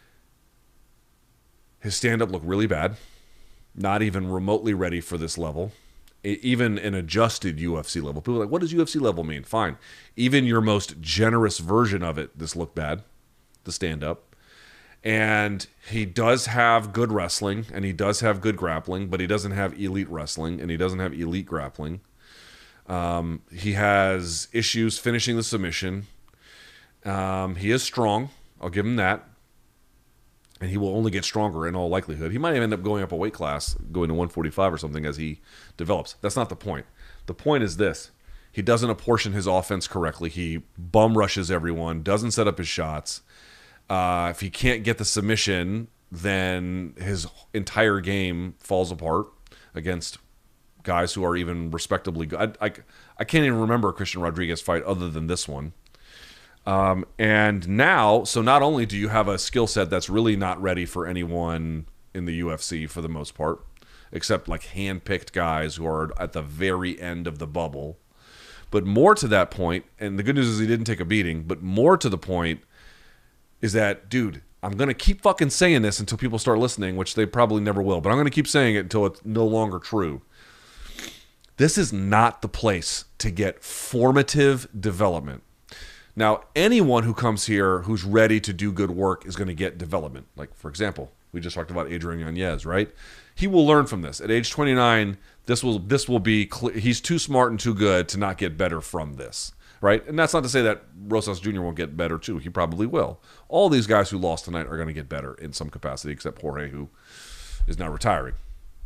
S1: his stand-up looked really bad. Not even remotely ready for this level. Even an adjusted U F C level. People are like, what does U F C level mean? Fine. Even your most generous version of it, this looked bad. The stand-up. And he does have good wrestling, and he does have good grappling, but he doesn't have elite wrestling, and he doesn't have elite grappling. Um, he has issues finishing the submission. Um, he is strong. I'll give him that. and he will only get stronger in all likelihood. He might even end up going up a weight class, going to one forty-five or something as he develops. That's not the point. The point is this. He doesn't apportion his offense correctly. He bum rushes everyone, doesn't set up his shots. Uh, if he can't get the submission, then his entire game falls apart against guys who are even respectably good. I, I, I can't even remember a Christian Rodriguez fight other than this one. Um, and now, so not only do you have a skill set that's really not ready for anyone in the U F C for the most part, except like hand-picked guys who are at the very end of the bubble. But more to that point, and the good news is he didn't take a beating, but more to the point is that, dude, I'm going to keep fucking saying this until people start listening, which they probably never will, but I'm going to keep saying it until it's no longer true. This is not the place to get formative development. Now, anyone who comes here who's ready to do good work is going to get development. Like, for example, we just talked about Adrian Yanez, right? He will learn from this. At age twenty-nine, this will this will be clear. He's too smart and too good to not get better from this, right? And that's not to say that Rosas Junior won't get better too. He probably will. All these guys who lost tonight are going to get better in some capacity, except Jorge, who is now retiring.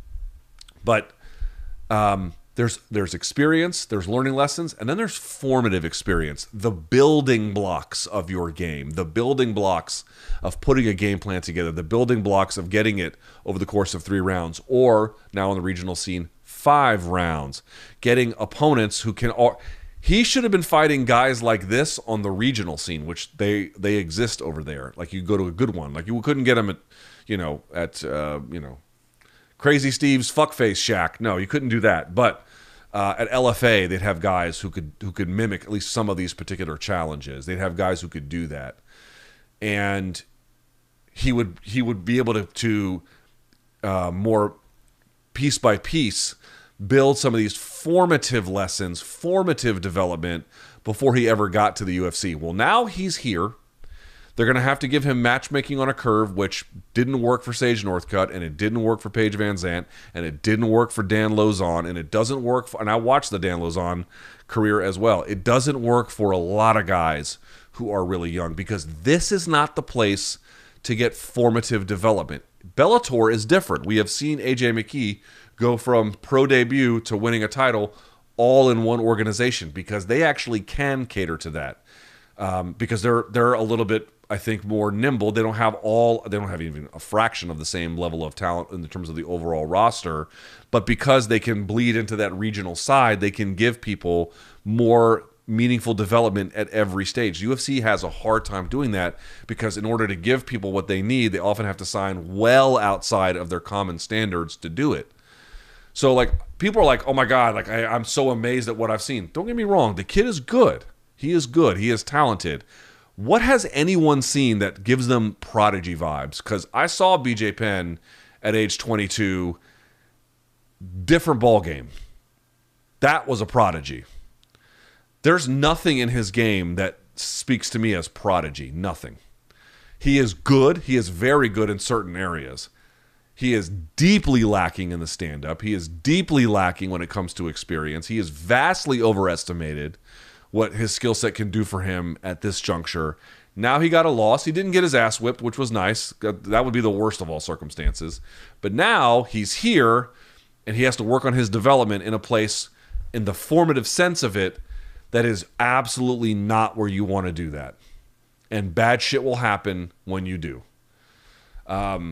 S1: But um, there's there's experience, there's learning lessons, and then there's formative experience, the building blocks of your game, the building blocks of putting a game plan together, the building blocks of getting it over the course of three rounds, or now on the regional scene, five rounds, getting opponents who can... He should have been fighting guys like this on the regional scene, which they they exist over there. Like, you go to a good one. Like, you couldn't get him at, you know, at, uh, you know, Crazy Steve's Fuckface Shack. No, you couldn't do that. But uh, at L F A, they'd have guys who could who could mimic at least some of these particular challenges. They'd have guys who could do that, and he would he would be able to to uh, more piece by piece build some of these formative lessons, formative development before he ever got to the U F C. Well, now he's here. They're going to have to give him matchmaking on a curve, which didn't work for Sage Northcutt, and it didn't work for Paige Van Zant, and it didn't work for Dan Lozon, and it doesn't work for, and I watched the Dan Lozon career as well. It doesn't work for a lot of guys who are really young, because this is not the place to get formative development. Bellator is different. We have seen A J McKee go from pro debut to winning a title all in one organization, because they actually can cater to that. Um, because they're they're a little bit, I think, more nimble. They don't have all, they don't have even a fraction of the same level of talent in terms of the overall roster, but because they can bleed into that regional side, they can give people more meaningful development at every stage. U F C has a hard time doing that, because in order to give people what they need, they often have to sign well outside of their common standards to do it. So, like, people are like, oh my God, like I, I'm so amazed at what I've seen. Don't get me wrong, the kid is good. He is good. He is talented. What has anyone seen that gives them prodigy vibes? Because I saw B J Penn at age twenty-two, different ball game. That was a prodigy. There's nothing in his game that speaks to me as prodigy. Nothing. He is good. He is very good in certain areas. He is deeply lacking in the stand-up. He is deeply lacking when it comes to experience. He is vastly overestimated what his skill set can do for him at this juncture. Now he got a loss. He didn't get his ass whipped, which was nice. That would be the worst of all circumstances. But now he's here, and he has to work on his development in a place, in the formative sense of it, that is absolutely not where you want to do that. And bad shit will happen when you do. Um,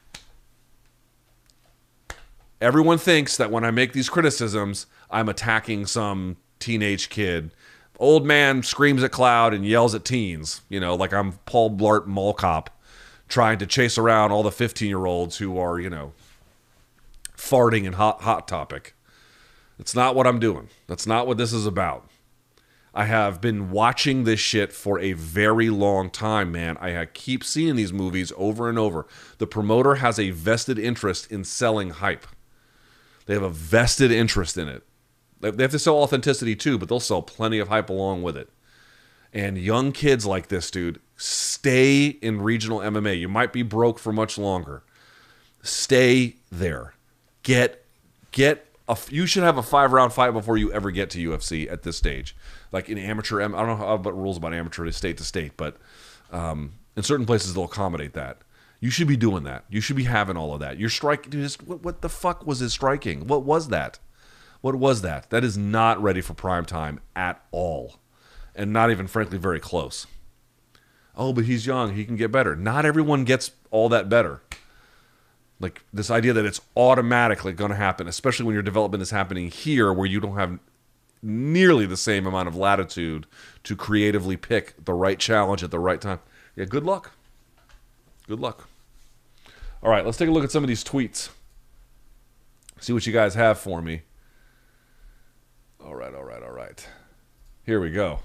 S1: everyone thinks that when I make these criticisms, I'm attacking some teenage kid. Old man screams at cloud and yells at teens, you know, like I'm Paul Blart Mall Cop trying to chase around all the fifteen-year-olds who are, you know, farting in Hot, hot Topic. It's not what I'm doing. That's not what this is about. I have been watching this shit for a very long time, man. I keep seeing these movies over and over. The promoter has a vested interest in selling hype. They have a vested interest in it. They have to sell authenticity too, but they'll sell plenty of hype along with it. And young kids like this, dude, stay in regional M M A. You might be broke for much longer. Stay there. Get, get a, you should have a five-round fight before you ever get to U F C at this stage. Like in amateur, I don't know how, what rules about amateur to state to state, but um, in certain places they'll accommodate that. You should be doing that. You should be having all of that. Your strike, dude, just, what, what the fuck was his striking? What was that? What was that? That is not ready for prime time at all. And not even, frankly, very close. Oh, but he's young. He can get better. Not everyone gets all that better. Like, this idea that it's automatically going to happen, especially when your development is happening here where you don't have nearly the same amount of latitude to creatively pick the right challenge at the right time. Yeah, good luck. Good luck. All right, let's take a look at some of these tweets. See what you guys have for me. All right, all right, all right. Here we go.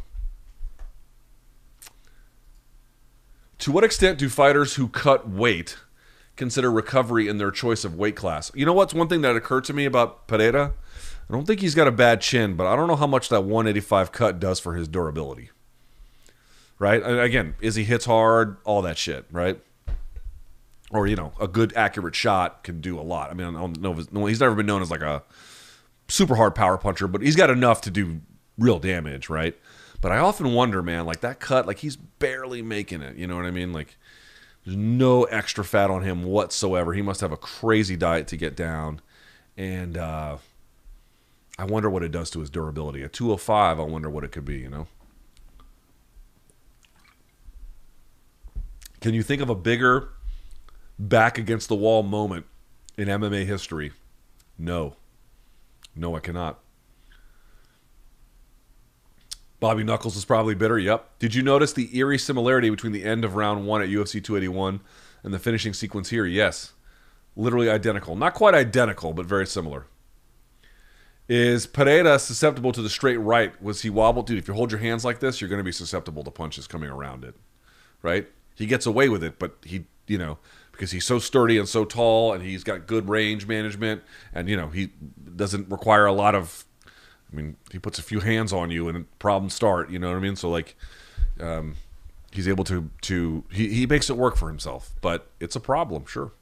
S1: To what extent do fighters who cut weight consider recovery in their choice of weight class? You know what's one thing that occurred to me about Pereira? I don't think he's got a bad chin, but I don't know how much that one eighty-five cut does for his durability. Right? Again, Izzy hits hard, all that shit, right? Or, you know, a good accurate shot can do a lot. I mean, I don't know if it's, he's never been known as like a super hard power puncher, but he's got enough to do real damage, right? But I often wonder, man, like that cut, like he's barely making it. You know what I mean? Like there's no extra fat on him whatsoever. He must have a crazy diet to get down. And uh, I wonder what it does to his durability. At two oh five, I wonder what it could be, you know? Can you think of a bigger back against the wall moment in M M A history? No. No, I cannot. Bobby Knuckles is probably bitter. Yep. Did you notice the eerie similarity between the end of round one at U F C two eighty-one and the finishing sequence here? Yes. Literally identical. Not quite identical, but very similar. Is Pereira susceptible to the straight right? Was he wobbled? Dude, if you hold your hands like this, you're going to be susceptible to punches coming around it. Right? He gets away with it, but he, you know, because he's so sturdy and so tall and he's got good range management and, you know, he doesn't require a lot of, I mean, he puts a few hands on you and problems start, you know what I mean? So, like, um, he's able to, to he, he makes it work for himself, but it's a problem, sure.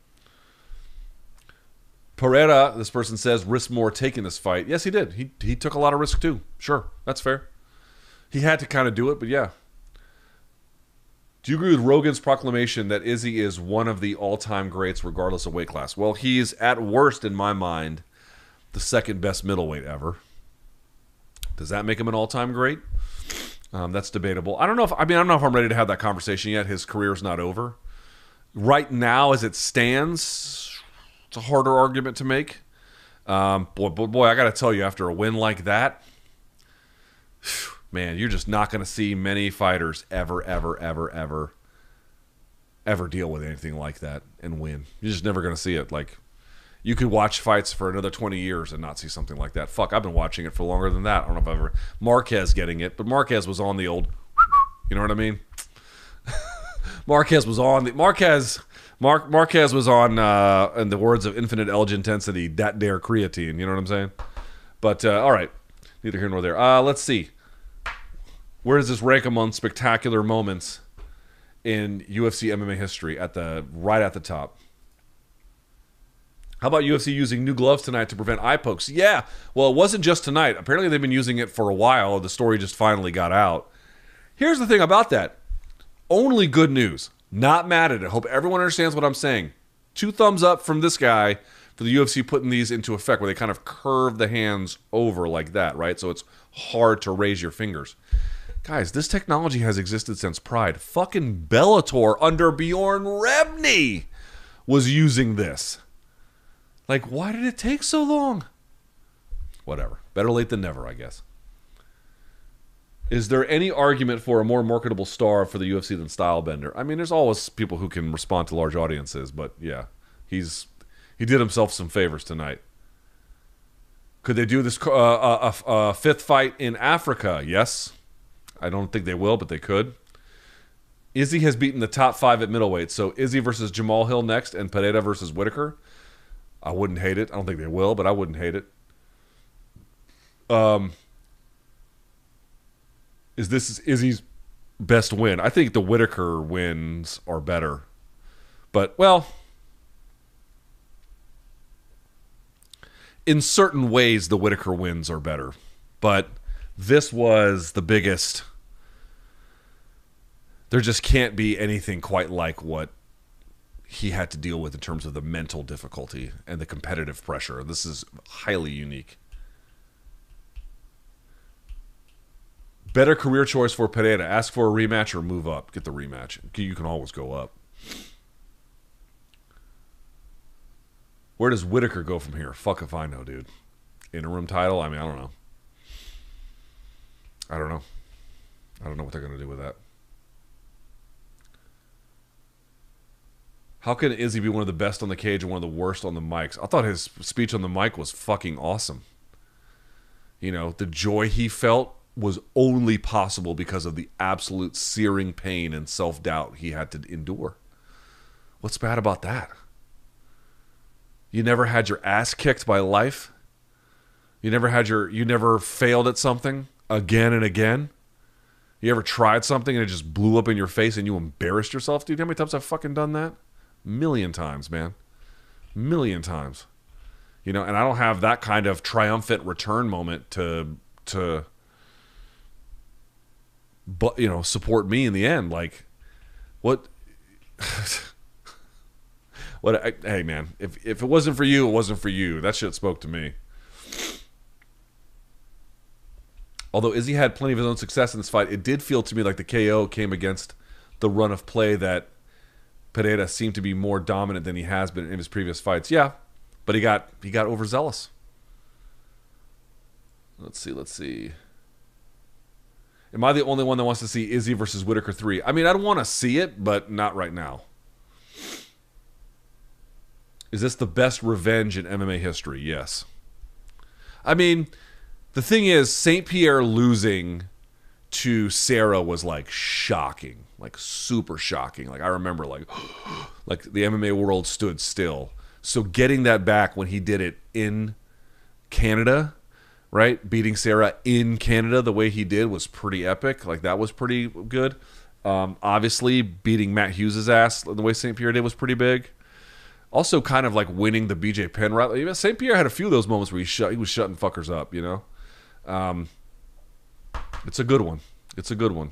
S1: Pereira, this person says, risked more taking this fight. Yes, he did. He, he took a lot of risk, too. Sure, that's fair. He had to kind of do it, but yeah. Do you agree with Rogan's proclamation that Izzy is one of the all-time greats regardless of weight class? Well, he's, at worst, in my mind, the second best middleweight ever. Does that make him an all-time great? Um, that's debatable. I don't know if I mean I don't know if I'm ready to have that conversation yet. His career's not over. Right now, as it stands, it's a harder argument to make. Um, boy, boy, boy, I got to tell you, after a win like that, man, you're just not going to see many fighters ever, ever, ever, ever, ever deal with anything like that and win. You're just never going to see it. Like, you could watch fights for another twenty years and not see something like that. Fuck, I've been watching it for longer than that. I don't know if I've ever... Marquez getting it, but Marquez was on the old... You know what I mean? Marquez was on the... Marquez... Mar- Marquez was on, uh, in the words of Infinite Edge Intensity, that dare creatine. You know what I'm saying? But, uh, all right. Neither here nor there. Uh, let's see. Where does this rank among spectacular moments in U F C M M A history? At the right at the top. How about U F C using new gloves tonight to prevent eye pokes? Yeah, well, it wasn't just tonight. Apparently they've been using it for a while. The story just finally got out. Here's the thing about that. Only good news. Not mad at it. Hope everyone understands what I'm saying. Two thumbs up from this guy for the U F C putting these into effect where they kind of curve the hands over like that, right? So it's hard to raise your fingers. Guys, this technology has existed since Pride. Fucking Bellator under Bjorn Rebney was using this. Like, why did it take so long? Whatever. Better late than never, I guess. Is there any argument for a more marketable star for the U F C than Stylebender? I mean, there's always people who can respond to large audiences, but yeah, he's he did himself some favors tonight. Could they do this uh, a, a, a fifth fight in Africa? Yes. I don't think they will, but they could. Izzy has beaten the top five at middleweight, so Izzy versus Jamal Hill next and Pereira versus Whitaker. I wouldn't hate it. I don't think they will, but I wouldn't hate it. Um, is this Izzy's best win? I think the Whitaker wins are better. But, well, in certain ways, the Whitaker wins are better. But this was the biggest. There just can't be anything quite like what he had to deal with in terms of the mental difficulty and the competitive pressure. This is highly unique. Better career choice for Pereira. Ask for a rematch or move up. Get the rematch. You can always go up. Where does Whitaker go from here? Fuck if I know, dude. Interim title? I mean, I don't know. I don't know. I don't know what they're going to do with that. How can Izzy be one of the best on the cage and one of the worst on the mics? I thought his speech on the mic was fucking awesome. You know, the joy he felt was only possible because of the absolute searing pain and self-doubt he had to endure. What's bad about that? You never had your ass kicked by life? You never had your you never failed at something again and again? You ever tried something and it just blew up in your face and you embarrassed yourself? Dude, how many times I've fucking done that? Million times, man. Million times. You know, and I don't have that kind of triumphant return moment to to but you know, support me in the end. Like, what what I, hey man, if if it wasn't for you, it wasn't for you. That shit spoke to me. Although Izzy had plenty of his own success in this fight, it did feel to me like the K O came against the run of play that Pereira seemed to be more dominant than he has been in his previous fights. Yeah, but he got he got overzealous. Let's see, let's see. Am I the only one that wants to see Izzy versus Whitaker three? I mean, I don't want to see it, but not right now. Is this the best revenge in M M A history? Yes. I mean, the thing is, Saint Pierre losing to Serra was like shocking, like super shocking. Like I remember, like, like the M M A world stood still. So getting that back when he did it in Canada, right? Beating Serra in Canada the way he did was pretty epic. Like that was pretty good. Um, obviously, beating Matt Hughes' ass the way Saint Pierre did was pretty big. Also, kind of like winning the B J Penn route. Saint Pierre had a few of those moments where he shut, he was shutting fuckers up. You know. Um, it's a good one. It's a good one.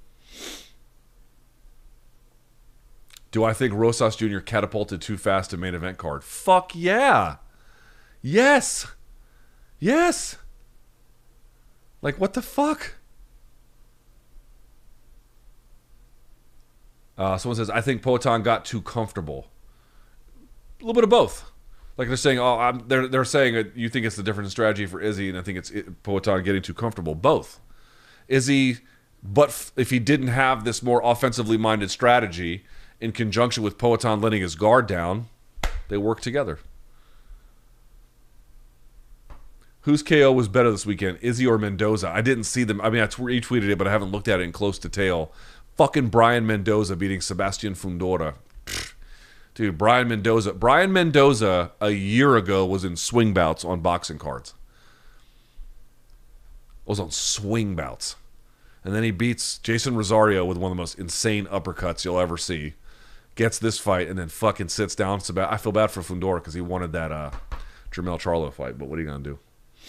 S1: Do I think Rosas Junior catapulted too fast to main event card? Fuck yeah. Yes. Yes. Like, what the fuck? Uh, someone says, I think Poatan got too comfortable. A little bit of both. Like they're saying, oh, I'm, they're they're saying that you think it's the difference in strategy for Izzy, and I think it's it, Poatan getting too comfortable. Both. Izzy, but f- if he didn't have this more offensively minded strategy in conjunction with Poatan letting his guard down, they work together. Whose K O was better this weekend, Izzy or Mendoza? I didn't see them. I mean, I retweeted it, but I haven't looked at it in close detail. Fucking Brian Mendoza beating Sebastian Fundora. Dude, Brian Mendoza. Brian Mendoza a year ago was in swing bouts on boxing cards. Was on swing bouts. And then he beats Jason Rosario with one of the most insane uppercuts you'll ever see. Gets this fight and then fucking sits down. I feel bad for Fundora because he wanted that uh, Jermell Charlo fight, but what are you going to do?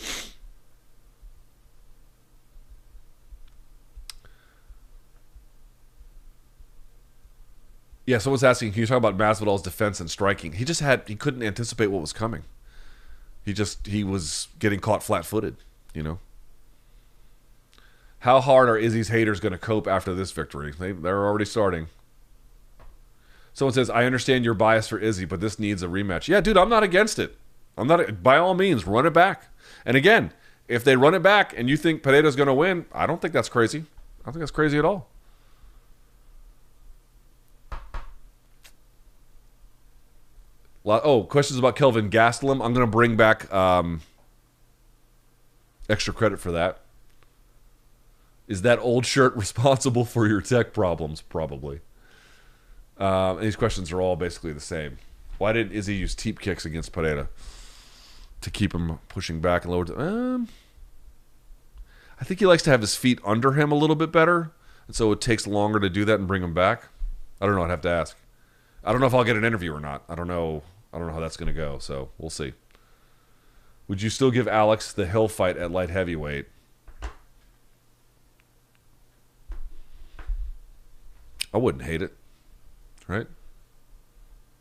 S1: Yeah, someone's asking, can you talk about Masvidal's defense and striking? He just had, he couldn't anticipate what was coming. He just, he was getting caught flat-footed, you know? How hard are Izzy's haters going to cope after this victory? They, they're already starting. Someone says, I understand your bias for Izzy, but this needs a rematch. Yeah, dude, I'm not against it. I'm not, by all means, run it back. And again, if they run it back and you think Pereira's going to win, I don't think that's crazy. I don't think that's crazy at all. Oh, questions about Kelvin Gastelum. I'm going to bring back um, extra credit for that. Is that old shirt responsible for your tech problems? Probably. Um, and these questions are all basically the same. Why didn't Izzy use teep kicks against Pereira to keep him pushing back and lower? To, um, I think he likes to have his feet under him a little bit better, and so it takes longer to do that and bring him back. I don't know. I'd have to ask. I don't know if I'll get an interview or not. I don't know. I don't know how that's going to go, so we'll see. Would you still give Alex the Hill fight at light heavyweight? I wouldn't hate it, right?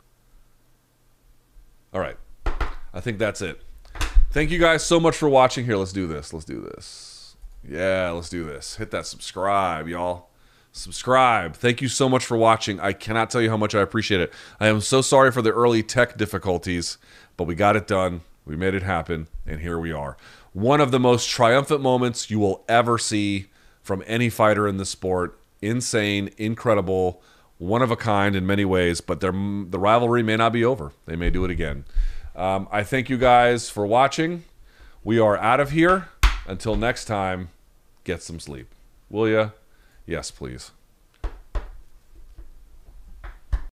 S1: All right. I think that's it. Thank you guys so much for watching. Here, let's do this. Let's do this. Yeah, let's do this. Hit that subscribe, y'all. Subscribe. Thank you so much for watching. I cannot tell you how much I appreciate it. I am so sorry for the early tech difficulties, but we got it done. We made it happen, and here we are. One of the most triumphant moments you will ever see from any fighter in the sport. Insane, incredible, one of a kind in many ways, but the rivalry may not be over. They may do it again. Um, I thank you guys for watching. We are out of here. Until next time, get some sleep. Will ya? Yes, please.